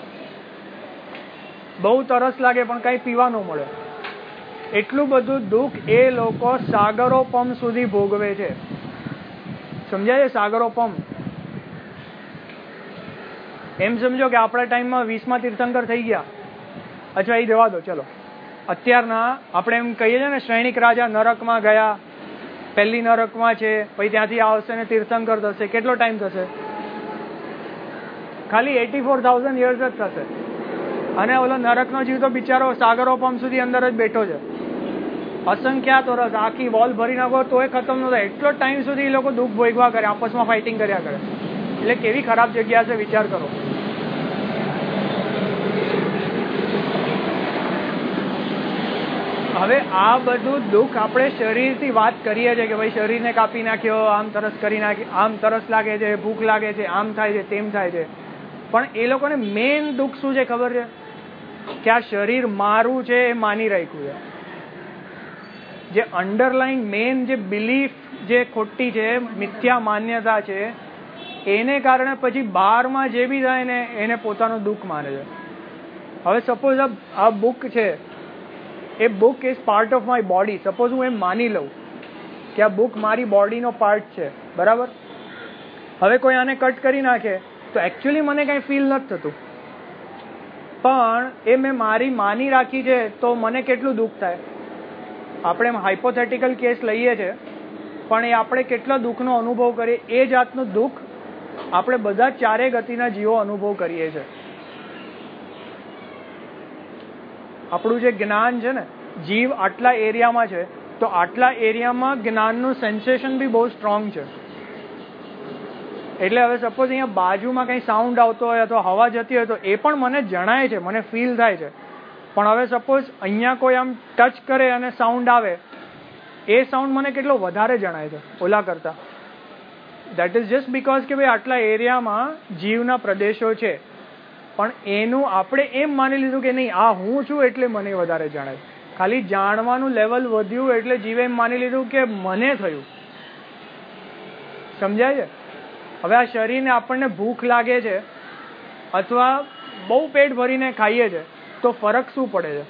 બહુ તરસ લાગે પણ કાંઈ પીવા ન મળે. એટલું બધું દુઃખ એ લોકો સાગરોપમ સુધી ભોગવે છે. સમજાય છે? સાગરોપમ એમ સમજો કે આપણા ટાઈમમાં વીસમાં તીર્થંકર થઈ ગયા, અચ્છા એ જવા દો, ચલો અત્યારના આપણે એમ કહીએ છીએ ને સૈનિક રાજા નરકમાં ગયા, પહેલી નરકમાં છે, પછી ત્યાંથી આવશે ને તીર્થંકર થશે, કેટલો ટાઈમ થશે? ખાલી એટી ફોર થાઉઝન્ડ યર્સ જ થશે. અને ઓલો નરકનો જીવ તો બિચારો સાગરોપમ સુધી અંદર જ બેઠો છે, અસંખ્યાત વર્ષ, આખી વોલ ભરી નાખો તોય ખતમ ન થાય એટલો ટાઈમ સુધી એ લોકો દુઃખ ભોગવા કરે, આપસમાં ફાઇટિંગ કર્યા કરે. એટલે કેવી ખરાબ જગ્યા છે, વિચાર કરો. હવે આ બધું દુઃખ આપણે શરીરથી વાત કરીએ છીએ કે ભાઈ શરીરને કાપી નાખ્યો, આમ તરસ કરી નાખી, આમ તરસ લાગે છે, ભૂખ લાગે છે, આમ થાય છે, તેમ થાય છે. પણ એ લોકોને મેઇન દુઃખ શું છે ખબર છે? કે આ શરીર મારું છે એ માની રાખ્યું છે. જે અંડરલાઈન મેઇન જે બિલીફ જે ખોટી છે, મિથ્યા માન્યતા છે, એને કારણે પછી બહારમાં જે બી થાય ને એને પોતાનું દુઃખ માને છે. હવે સપોઝ આ બુક છે, એ book is part of my body. Suppose હું એમ માની લઉં કે આ બુક મારી બોડીનો પાર્ટ છે, બરાબર. હવે કોઈ આને કટ કરી નાખે તો એકચ્યુઅલી મને કંઈ ફીલ નથી થતું, પણ એ મેં મારી માની રાખી છે તો મને કેટલું દુઃખ થાય. આપણે એમ હાઇપોથેટિકલ કેસ લઈએ છીએ, પણ એ આપણે કેટલા દુઃખનો અનુભવ કરીએ, એ જાતનું દુઃખ આપણે બધા ચારે ગતિના જીવો અનુભવ કરીએ છીએ. આપણું જે જ્ઞાન છે ને, જીવ આટલા એરિયામાં છે તો આટલા એરિયામાં જ્ઞાનનું સેન્સેશન બી બહુ સ્ટ્રોંગ છે. એટલે હવે સપોઝ અહીંયા બાજુમાં કંઈ સાઉન્ડ આવતો હોય અથવા હવા જતી હોય તો એ પણ મને જણાય છે, મને ફીલ થાય છે. પણ હવે સપોઝ અહીંયા કોઈ આમ ટચ કરે અને સાઉન્ડ આવે, એ સાઉન્ડ મને કેટલો વધારે જણાય છે ઓલા કરતા. દેટ ઇઝ જસ્ટ બીકોઝ કે ભાઈ આટલા એરિયામાં જીવના પ્રદેશો છે, પણ એનું આપણે એમ માની લીધું કે નહીં આ હું છું એટલે મને વધારે જણાય. ખાલી જાણવાનું લેવલ વધ્યું એટલે જીવે એમ માની લીધું કે મને થયું. સમજાય છે? હવે આ શરીરને આપણને ભૂખ લાગે છે અથવા બહુ પેટ ભરીને ખાઈએ છે તો ફરક શું પડે છે?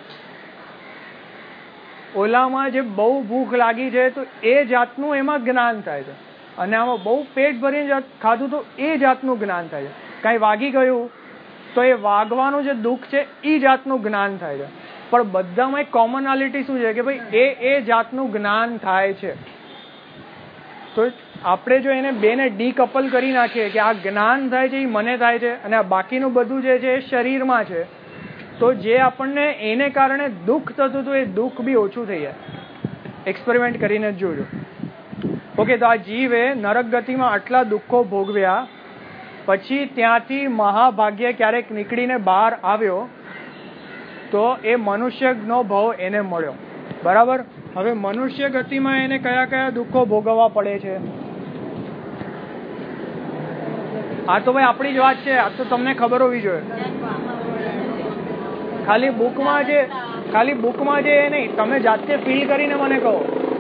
ઓલામાં જે બહુ ભૂખ લાગી છે તો એ જાતનું એમાં જ્ઞાન થાય છે, અને આમાં બહુ પેટ ભરીને ખાધું તો એ જાતનું જ્ઞાન થાય છે. કાંઈ વાગી ગયું તો એ વાગવાનું જે દુઃખ છે એ જાતનું જ્ઞાન થાય છે. પણ બધામાં એક કોમનાલિટી શું છે કે ભાઈ એ એ જાતનું જ્ઞાન થાય છે. તો આપણે જો એને બેને ડીકપલ કરી નાખીએ કે આ જ્ઞાન થાય છે એ મને થાય છે અને આ બાકીનું બધું જે છે એ શરીરમાં છે, તો જે આપણને એને કારણે દુઃખ થતું હતું એ દુઃખ બી ઓછું થઈ જાય. એક્સપેરિમેન્ટ કરીને જ જોજો. ઓકે, તો આ જીવે નરક ગતિમાં આટલા દુઃખો ભોગવ્યા પછી ત્યાંથી મહાભાગ્ય ક્યારેક નીકળીને બહાર આવ્યો તો એ મનુષ્યનો ભાવ એને મળ્યો, બરાબર. હવે મનુષ્ય ગતિમાં એને કયા કયા દુઃખો ભોગવવા પડે છે? આ તો ભાઈ આપણી જ વાત છે, આ તો તમને ખબર હોવી જોઈએ. ખાલી બુકમાં જે ખાલી બુકમાં જે નહીં, તમે જાતે ફીલ કરીને મને કહો.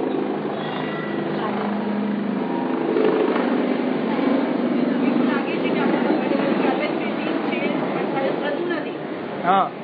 હા,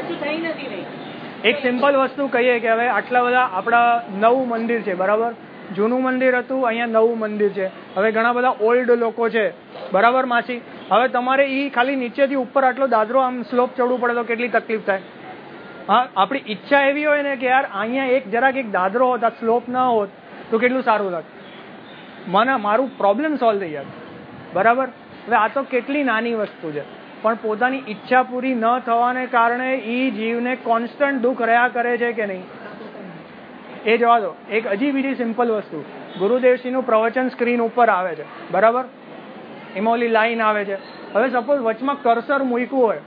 એક સિમ્પલ વસ્તુ કહીએ કે હવે આટલા બધા આપણા નવું મંદિર છે, બરાબર. જૂનું મંદિર હતું, અહીંયા નવું મંદિર છે. હવે ઘણા બધા ઓલ્ડ લોકો છે, બરાબર માસી. હવે તમારે એ ખાલી નીચેથી ઉપર આટલો દાદરો આમ સ્લોપ ચડવું પડે તો કેટલી તકલીફ થાય? હા, આપણી ઈચ્છા એવી હોય ને કે યાર અહીંયા એક જરાક એક દાદરો હોત, આ સ્લોપ ના હોત તો કેટલું સારું લાગે. મને મારું પ્રોબ્લેમ સોલ્વ થઈ જાય, બરાબર. હવે આ તો કેટલી નાની વસ્તુ છે, પણ પોતાની ઈચ્છા પૂરી ન થવાને કારણે એ જીવને કોન્સ્ટન્ટ દુઃખ રહ્યા કરે છે કે નહીં? એ જવા દો. એક હજી બીજી સિમ્પલ વસ્તુ, ગુરુદેવશ્રીનું પ્રવચન સ્ક્રીન ઉપર આવે છે, બરાબર. એમાં ઓલી લાઈન આવે છે. હવે સપોઝ વચમાં કર્સર મૂક્યું હોય,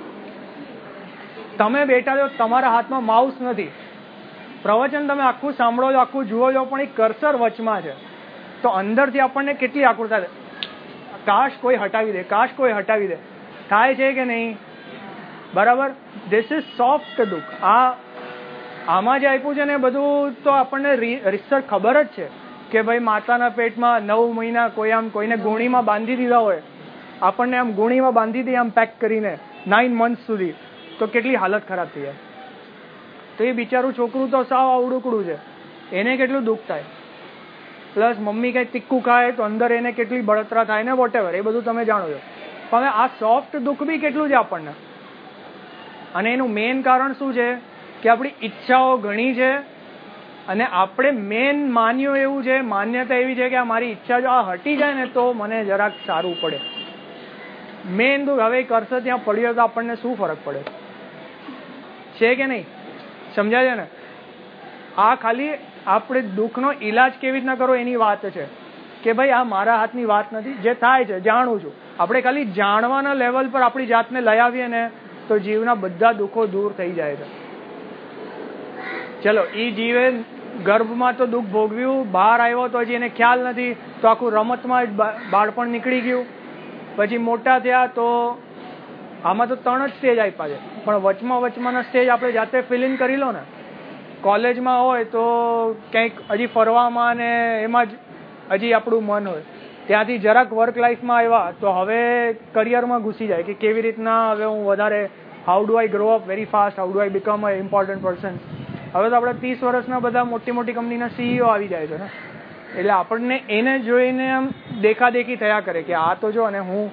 તમે બેઠા છો, તમારા હાથમાં માઉસ નથી, પ્રવચન તમે આખું સાંભળો છો, આખું જુઓ છો, પણ એ કર્સર વચમાં છે, તો અંદરથી આપણને કેટલી આકૃતા થાય, કાશ કોઈ હટાવી દે, કાશ કોઈ હટાવી દે, થાય છે કે નહીં? બરાબર. ધીસ ઇઝ સોફ્ટ દુઃખ. આ આમાં જે આપ્યું છે ને બધું તો આપણને રિસર્ચ ખબર જ છે કે ભાઈ માતાના પેટમાં નવ મહિના કોઈ આમ કોઈને ગુણીમાં બાંધી દીધા હોય, આપણને આમ ગુણીમાં બાંધી દઈએ આમ પેક કરીને નાઇન મંથ સુધી, તો કેટલી હાલત ખરાબ થઈ જાય. તો એ બિચારું છોકરું તો સાવ આવડુકડું છે, એને કેટલું દુઃખ થાય. પ્લસ મમ્મી કંઈ તીખું ખાય તો અંદર એને કેટલી બળતરા થાય ને વોટેવર, એ બધું તમે જાણો છો. પણ આ સોફ્ટ દુઃખ બી કેટલું છે આપણને, અને એનું મેઇન કારણ શું છે કે આપણી ઈચ્છાઓ ઘણી છે અને આપણે મેન માન્યું એવું છે, માન્યતા એવી છે કે આ મારી ઈચ્છા જો આ હટી જાય ને તો મને જરાક સારું પડે. મેન દુઃખ હવે કરશે ત્યાં પડ્યો તો આપણને શું ફરક પડે છે કે નહીં? સમજાય છે ને? આ ખાલી આપણે દુઃખનો ઈલાજ કેવી રીતના કરો એની વાત છે કે ભાઈ આ મારા હાથની વાત નથી, જે થાય છે જાણું છું. આપણે ખાલી જાણવાના લેવલ પર આપણી જાતને લઈ આવીએ ને તો જીવના બધા દુઃખો દૂર થઈ જાય છે. ચલો એ જીવે ગર્ભમાં તો દુઃખ ભોગવ્યું, બહાર આવ્યો તો હજી એને ખ્યાલ નથી, તો આખું રમતમાં જ બાળપણ નીકળી ગયું. પછી મોટા થયા તો આમાં તો ત્રણ જ સ્ટેજ આપ્યા છે, પણ વચમાં વચમાંના સ્ટેજ આપણે જાતે ફિલ ઇન કરી લો ને. કોલેજમાં હોય તો કંઈક હજી ફરવામાં ને એમાં જ હજી આપણું મન હોય, ત્યાંથી જરાક વર્ક લાઈફમાં આવ્યા તો હવે કરિયરમાં ઘૂસી જાય કે કેવી રીતના હવે હું વધારે how do I grow up very fast, how do I become a important person. હવે તો આપણે ત્રીસ વર્ષના બધા મોટી મોટી કંપનીના સીઈઓ આવી જાય છે ને, એટલે આપણને એને જોઈને આમ દેખાદેખી થયા કરે કે આ તો જો, અને હું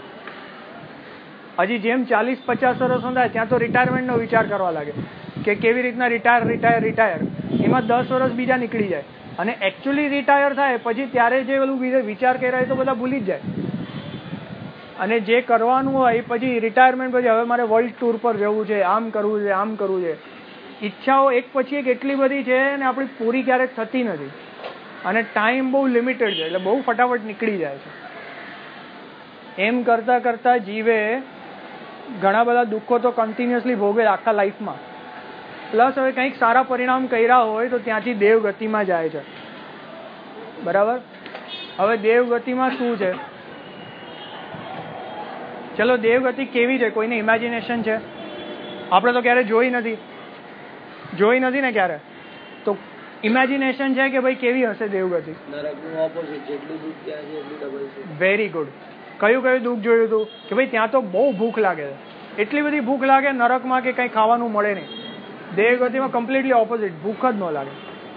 હજી જેમ ચાલીસ પચાસ વર્ષ થાય ત્યાં તો રિટાયરમેન્ટનો વિચાર કરવા લાગે કે કેવી રીતના રિટાયર રિટાયર રિટાયર એમાં દસ વર્ષ બીજા નીકળી જાય, અને એકચ્યુઅલી રિટાયર થાય પછી ત્યારે જે પેલું વિચાર કર્યા તો બધા ભૂલી જ જાય. અને જે કરવાનું હોય પછી રિટાયરમેન્ટ પછી હવે મારે વર્લ્ડ ટૂર પર જવું છે, આમ કરવું છે, આમ કરવું છે. ઈચ્છાઓ એક પછી એક એટલી બધી છે અને આપણી પૂરી ક્યારેક થતી નથી, અને ટાઈમ બહુ લિમિટેડ છે, એટલે બહુ ફટાફટ નીકળી જાય છે. એમ કરતા કરતા જીવે ઘણા બધા દુઃખો તો કન્ટિન્યુઅસલી ભોગવે આખા લાઈફમાં. પ્લસ હવે કંઈક સારા પરિણામ કર્યા હોય તો ત્યાંથી દેવગતિમાં જાય છે. બરાબર? હવે દેવગતિમાં શું છે? ચલો દેવગતિ કેવી છે કોઈને ઇમેજિનેશન છે? આપણે તો ક્યારે જોઈ નથી, જોઈ નથી ને ક્યારે, તો ઇમેજિનેશન છે કે ભાઈ કેવી હશે દેવગતિ? Very good. કયું કયું દુઃખ જોયું હતું કે ભાઈ ત્યાં તો બહુ ભૂખ લાગે છે, એટલી બધી ભૂખ લાગે નરકમાં કે કંઈ ખાવાનું મળે નહીં. દેવગતિમાં કમ્પ્લીટલી ઓપોઝિટ, ભૂખ જ ન લાગે.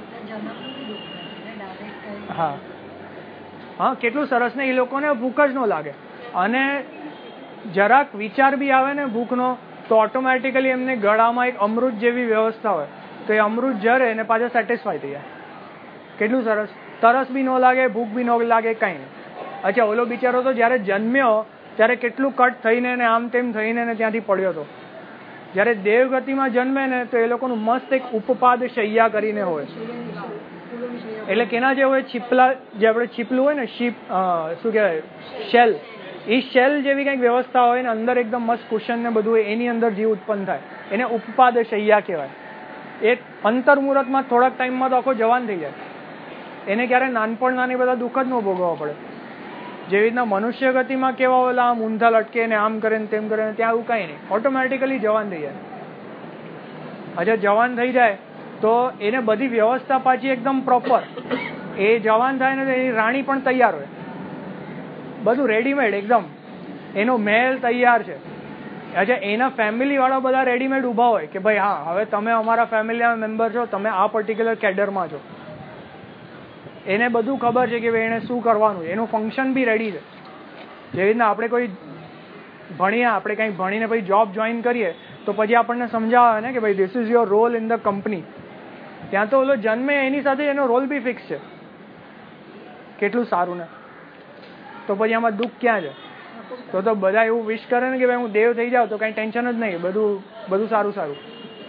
હા હા, કેટલું સરસ ને, એ લોકોને ભૂખ જ ન લાગે, અને જરાક વિચાર બી આવે ને ભૂખનો તો ઓટોમેટિકલી એમને ગળામાં એક અમૃત જેવી વ્યવસ્થા હોય, તો એ અમૃત જરે અને પાછા સેટિસ્ફાય થઈ જાય. કેટલું સરસ, તરસ બી ન લાગે, ભૂખ બી ન લાગે, કાંઈ નહીં. અચ્છા, ઓલો બિચારો તો જ્યારે જન્મ્યો ત્યારે કેટલું કટ થઈને ને આમ તેમ થઈને ને ત્યાંથી પડ્યો હતો. જ્યારે દેવગતિમાં જન્મે ને તો એ લોકોનું મસ્ત એક ઉપપાદ શૈયા કરીને હોય, એટલે કેના જે હોય છીપલા, જે આપણે છીપલું હોય ને શીપ, શું કહેવાય, શેલ, એ શેલ જેવી કંઈક વ્યવસ્થા હોય ને અંદર એકદમ મસ્ત કુશન ને બધું હોય, એની અંદર જીવ ઉત્પન્ન થાય, એને ઉપપાદ શૈયા કહેવાય. એ અંતર મુહૂર્તમાં થોડાક ટાઈમમાં તો આખો જવાન થઈ જાય, એને ક્યારે નાનપણના ને બધા દુઃખ જ ન ભોગવવા પડે. જેવી રીતના મનુષ્ય ગતિમાં કેવા ઓલા આમ ઊંધા લટકે ને આમ કરે ને તેમ કરે ને, ત્યાં આવું કાંઈ નહીં, ઓટોમેટિકલી જવાન થઈ જાય. અચ્છા, જવાન થઈ જાય તો એને બધી વ્યવસ્થા પાછી એકદમ પ્રોપર, એ જવાન થાય ને તો એની રાણી પણ તૈયાર હોય, બધું રેડીમેડ એકદમ, એનો મહેલ તૈયાર છે. અચ્છા, એના ફેમિલી વાળા બધા રેડીમેડ ઊભા હોય કે ભાઈ હા હવે તમે અમારા ફેમિલીના મેમ્બર છો, તમે આ પર્ટિક્યુલર કેડરમાં છો. એને બધું ખબર છે કે ભાઈ એને શું કરવાનું, એનું ફંક્શન બી રેડી છે. જેવી રીતના આપણે કોઈ ભણીએ, આપણે કંઈક ભણીને પછી જોબ જોઈન કરીએ તો પછી આપણને સમજાવે ને કે ભાઈ this is your role in the company. ત્યાં તો ઓલો જન્મે એની સાથે એનો રોલ બી ફિક્સ છે. કેટલું સારું ને, તો પછી આમાં દુઃખ ક્યાં છે? તો તો બધા એવું વિશ કરે ને કે ભાઈ હું દેવ થઈ જાઉં તો કંઈ ટેન્શન જ નહીં, બધું બધું સારું સારું.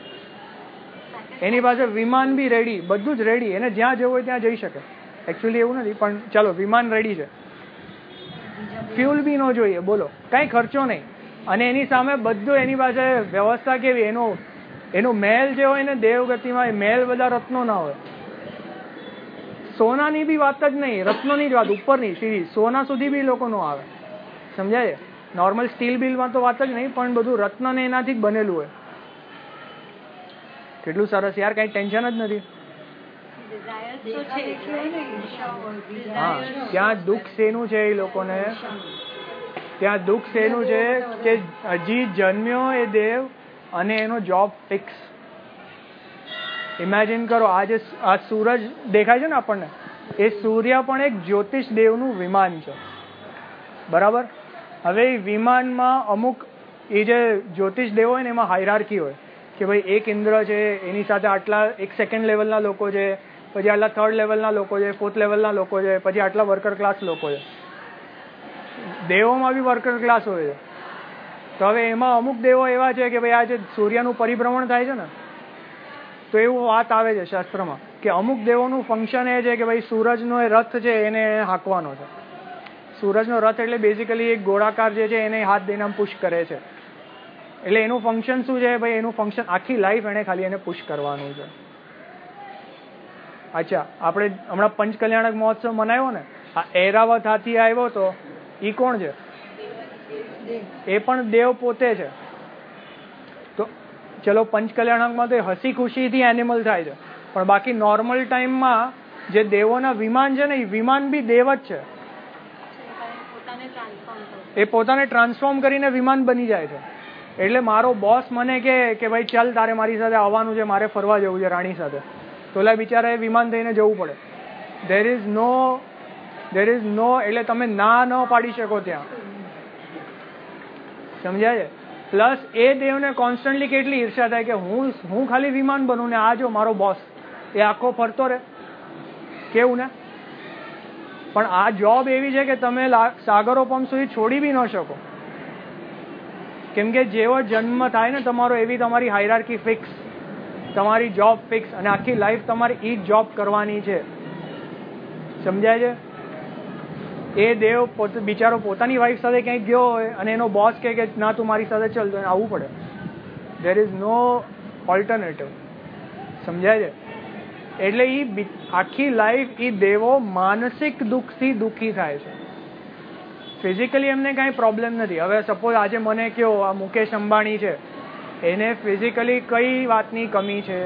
એની પાસે વિમાન બી રેડી, બધું જ રેડી, એને જ્યાં જવું હોય ત્યાં જઈ શકે. એકચ્યુઅલી એવું નથી, પણ ચાલો વિમાન રેડી છે, ફ્યુલ બી ન જોઈએ, બોલો, કાંઈ ખર્ચો નહીં, અને એની સામે બધું એની પાસે વ્યવસ્થા કેવી, એનો એનો મહેલ જે હોય ને દેવગતિમાં, એ મહેલ બધા રત્નો ના હોય, સોનાની બી વાત જ નહીં, રત્નોની જ વાત, ઉપરની સીધી સોના સુધી બી લોકો નો આવે. સમજાય? નોર્મલ સ્ટીલ બિલમાં તો વાત જ નહીં, પણ બધું રત્ન ને એનાથી જ બનેલું હોય. કેટલું સરસ યાર, કાંઈ ટેન્શન જ નથી. હા, ત્યાં દુઃખ શેનું છે એ લોકોને, ત્યાં દુઃખ શેનું છે કે હજી જન્મ્યો એ દેવ અને એનો જોબ ફિક્સ. ઇમેજિન કરો, આ જે આ સૂરજ દેખાય છે ને આપણને, એ સૂર્ય પણ એક જ્યોતિષ દેવનું વિમાન છે. બરાબર? હવે એ વિમાનમાં અમુક એ જે જ્યોતિષ દેવ હોય ને એમાં હાયરાર્કી હોય કે ભાઈ એક ઇન્દ્ર છે, એની સાથે આટલા એક સેકન્ડ લેવલના લોકો છે, પછી આટલા થર્ડ લેવલના લોકો છે, ફોર્થ લેવલના લોકો છે, પછી આટલા વર્કર ક્લાસ લોકો છે. દેવોમાં બી વર્કર ક્લાસ હોય છે. તો હવે એમાં અમુક દેવો એવા છે કે ભાઈ આ જે સૂર્યનું પરિભ્રમણ થાય છે ને, તો એવું વાત આવે છે શાસ્ત્રમાં કે અમુક દેવોનું ફંક્શન એ છે કે ભાઈ સૂરજનો એ રથ છે એને હાંકવાનો છે. સૂરજનો રથ એટલે બેઝિકલી એક ગોળાકાર જે છે એને હાથ દઈને પુશ કરે છે. એટલે એનું ફંક્શન શું છે ભાઈ? એનું ફંક્શન આખી લાઈફ એને ખાલી એને પુશ કરવાનું છે. અચ્છા, આપણે હમણાં પંચકલ્યાણક મહોત્સવ મનાવ્યો ને, આ એરાવત હાથી આવ્યો તો એ કોણ છે? એ પણ દેવ પોતે છે. તો ચલો પંચકલ્યાણકમાં તો હસી ખુશીથી એનિમલ થાય છે, પણ બાકી નોર્મલ ટાઈમમાં જે દેવોના વિમાન છે ને, એ વિમાન બી દેવ જ છે. એ પોતાને ટ્રાન્સફોર્મ કરીને વિમાન બની જાય છે. એટલે મારો બોસ મને કહે કે ભાઈ ચાલ તારે મારી સાથે આવવાનું છે, મારે ફરવા જવું છે રાણી સાથે, તો એટલે બિચારાએ વિમાન થઈને જવું પડે. There is no there is નો એટલે તમે ના ન પાડી શકો ત્યાં. સમજાય છે? પ્લસ એ દેવને કોન્સ્ટન્ટલી કેટલી ઈર્ષા થાય કે હું હું ખાલી વિમાન બનું ને આ જો મારો બોસ એ આખો ફરતો રહે. કેવું ને? પણ આ જોબ એવી છે કે તમે સાગરો પંપ સુધી છોડી બી ન શકો. કેમ કે જેવો જન્મ થાય ને તમારો, એવી તમારી હાયરાર્કી ફિક્સ, તમારી જોબ ફિક્સ, અને આખી લાઈફ તમારી ઈ જ જોબ કરવાની છે. સમજાય છે? એ દેવ પોતે બિચારો પોતાની વાઈફ સાથે ક્યાંય ગયો હોય અને એનો બોસ કહે કે ના તું મારી સાથે ચાલ, તો આવવું પડે. There is no alternative. સમજાય છે? એટલે ઈ આખી લાઈફ ઈ દેવો માનસિક દુઃખથી દુઃખી થાય છે. ફિઝિકલી એમને કાંઈ પ્રોબ્લેમ નથી. હવે સપોઝ આજે મને કહો આ મુકેશ અંબાણી છે, એને ફિઝિકલી કઈ વાતની કમી છે?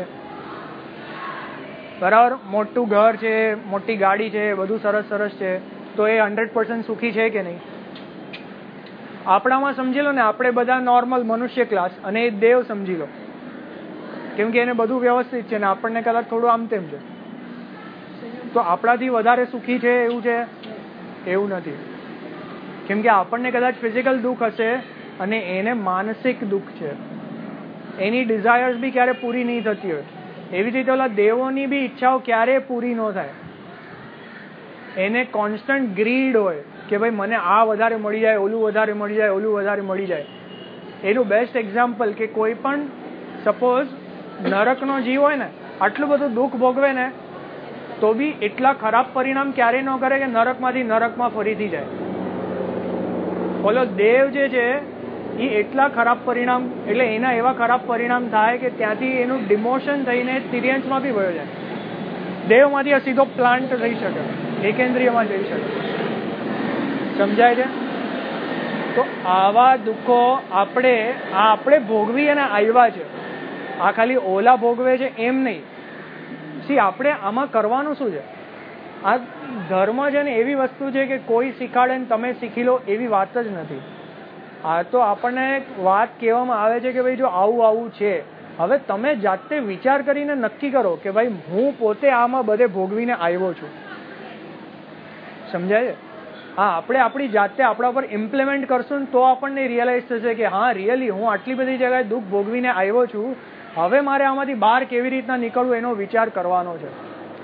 બરાબર, મોટું ઘર છે, મોટી ગાડી છે, બધું સરસ સરસ છે, તો એ હંડ્રેડ પર્સન્ટ સુખી છે કે નહીં? આપણામાં સમજી લો ને, આપણે બધા નોર્મલ મનુષ્ય ક્લાસ, અને એ દેવ સમજી લો, કેમ કે એને બધું વ્યવસ્થિત છે ને આપણને કદાચ થોડું આમ તેમ છે. તો આપણાથી વધારે સુખી છે એવું છે? એવું નથી. કેમ કે આપણને કદાચ ફિઝિકલ દુઃખ હશે અને એને માનસિક દુઃખ છે. એની ડિઝાયર્સ બી ક્યારે પૂરી નહીં થતી હોય. એવી રીતે ઓલા દેવોની બી ઈચ્છાઓ ક્યારેય પૂરી ન થાય. એને કોન્સ્ટન્ટ ગ્રીડ હોય કે ભાઈ મને આ વધારે મળી જાય, ઓલું વધારે મળી જાય, ઓલું વધારે મળી જાય. એનું બેસ્ટ એક્ઝામ્પલ કે કોઈ પણ સપોઝ નરકનો જીવ હોય ને, આટલું બધું દુઃખ ભોગવે ને તો બી એટલા ખરાબ પરિણામ ક્યારેય ન કરે કે નરકમાંથી નરકમાં ફરીથી જાય. ઓલો દેવ જે છે એ એટલા ખરાબ પરિણામ, એટલે એના એવા ખરાબ પરિણામ થાય કે ત્યાંથી એનું ડિમોશન થઈને તિર્યંશમાં બી વયો જાય. દેવમાંથી આ સીધો પ્લાન્ટ થઈ શકે, એકેન્દ્રિયમાં જઈ શકે. સમજાય છે? તો આવા દુઃખો આપણે આપણે ભોગવી અને આવ્યા છે. આ ખાલી ઓલા ભોગવે છે એમ નહીં. સી આપણે આમાં કરવાનું શું છે? આ ધર્મ છે ને એવી વસ્તુ છે કે કોઈ શીખાડે ને તમે શીખી લો એવી વાત જ નથી. આ તો આપણને એક વાત કહેવામાં આવે છે કે ભાઈ જો આવું આવું છે, હવે તમે જાતે વિચાર કરીને નક્કી કરો કે ભાઈ હું પોતે આમાં બધે ભોગવીને આવ્યો છું. સમજાય છે? હા, આપણે આપણી જાતે આપણા પર ઇમ્પ્લિમેન્ટ કરશું ને તો આપણને રિયલાઇઝ થશે કે હા રિયલી હું આટલી બધી જગ્યાએ દુઃખ ભોગવીને આવ્યો છું, હવે મારે આમાંથી બહાર કેવી રીતના નીકળવું એનો વિચાર કરવાનો છે.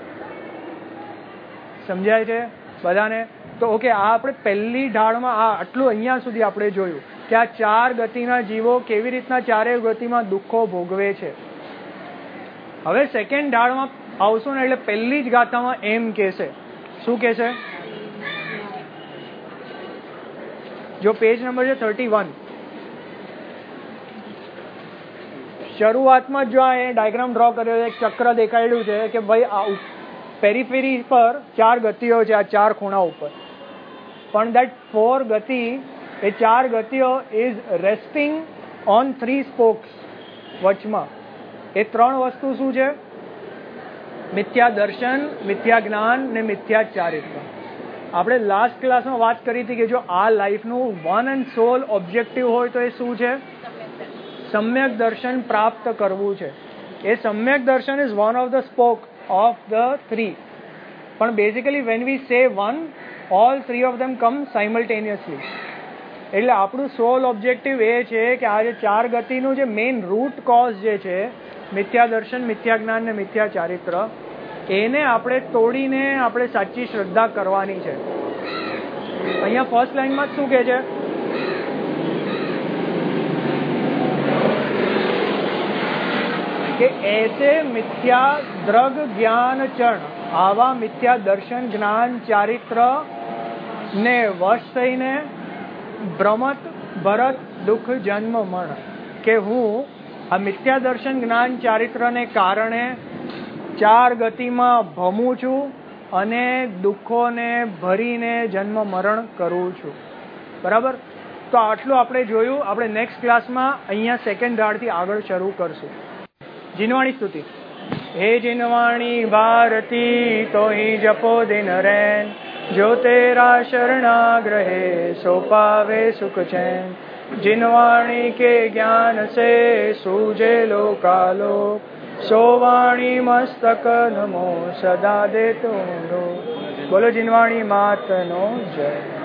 સમજાય છે બધાને? તો ઓકે, આ આપણે પહેલી ઢાળમાં આ આટલું અહીંયા સુધી આપણે જોયું કે આ ચાર ગતિના જીવો કેવી રીતના ચારેય ગતિમાં દુઃખો ભોગવે છે. હવે સેકન્ડ ઢાળમાં આવશું ને એટલે પહેલી જ ગાથામાં એમ કહેશે. શું કહેશે? જો પેજ નંબર છે થર્ટી વન, શરૂઆતમાં જો આ ડાયાગ્રામ ડ્રો કર્યો છે, એક ચક્ર દેખાડ્યું છે કે ભાઈ આ પેરીફેરી પર ચાર ગતિઓ છે, આ ચાર ખૂણા ઉપર, પણ દેટ ફોર ગતિ, એ ચાર ગતિઓ is resting on three spokes. વચમાં એ ત્રણ વસ્તુ શું છે? મિથ્યા દર્શન, મિથ્યા જ્ઞાન ને મિથ્યા ચારિત્ર. આપણે લાસ્ટ ક્લાસમાં વાત કરી હતી કે જો આ લાઈફનું વન એન્ડ સોલ ઓબ્જેક્ટિવ હોય તો એ શું છે? સમ્યક દર્શન પ્રાપ્ત કરવું છે. એ સમ્યક દર્શન is one of the spoke of the three. પણ basically when we say one, all three of them come simultaneously. એટલે આપણું સોલ ઓબ્જેક્ટિવ એ છે કે આ જે ચાર ગતિનું જે મેઇન રૂટ કોઝ જે છે મિથ્યા દર્શન, મિથ્યા જ્ઞાન ને મિથ્યા ચારિત્ર, એને આપણે તોડીને આપણે સાચી શ્રદ્ધા કરવાની છે. અહીંયા ફર્સ્ટ લાઈનમાં શું કહે છે? કે એસે મિથ્યા દ્રગ જ્ઞાન ચણ, આવા મિથ્યા દર્શન જ્ઞાન ચારિત્ર ને વશ થઈને ભ્રમત ભરત દુઃખ જન્મ મરણ, કે હું આ મિથ્યા દર્શન જ્ઞાન ચારિત્રને કારણે ચાર ગતિમાં ભમું છું અને દુઃખોને ભરીને જન્મ મરણ કરું છું. બરાબર? તો આટલું આપણે જોયું. આપણે નેક્સ્ટ ક્લાસમાં અહીંયા સેકન્ડ ધાડથી આગળ શરૂ કરશું. જીનવાણી સ્તુતિ. હે જીનવાણી ભારતી તો હી જપો દિન રેન, જો તેરા શરણાગ્રહે સો પાવે સુખ ચैन, जिनवाणी के ज्ञान से सूझे लोकालोक, सो वाणी मस्तक नमो सदा देतो. बोलो जिनवाणी मात नो जय.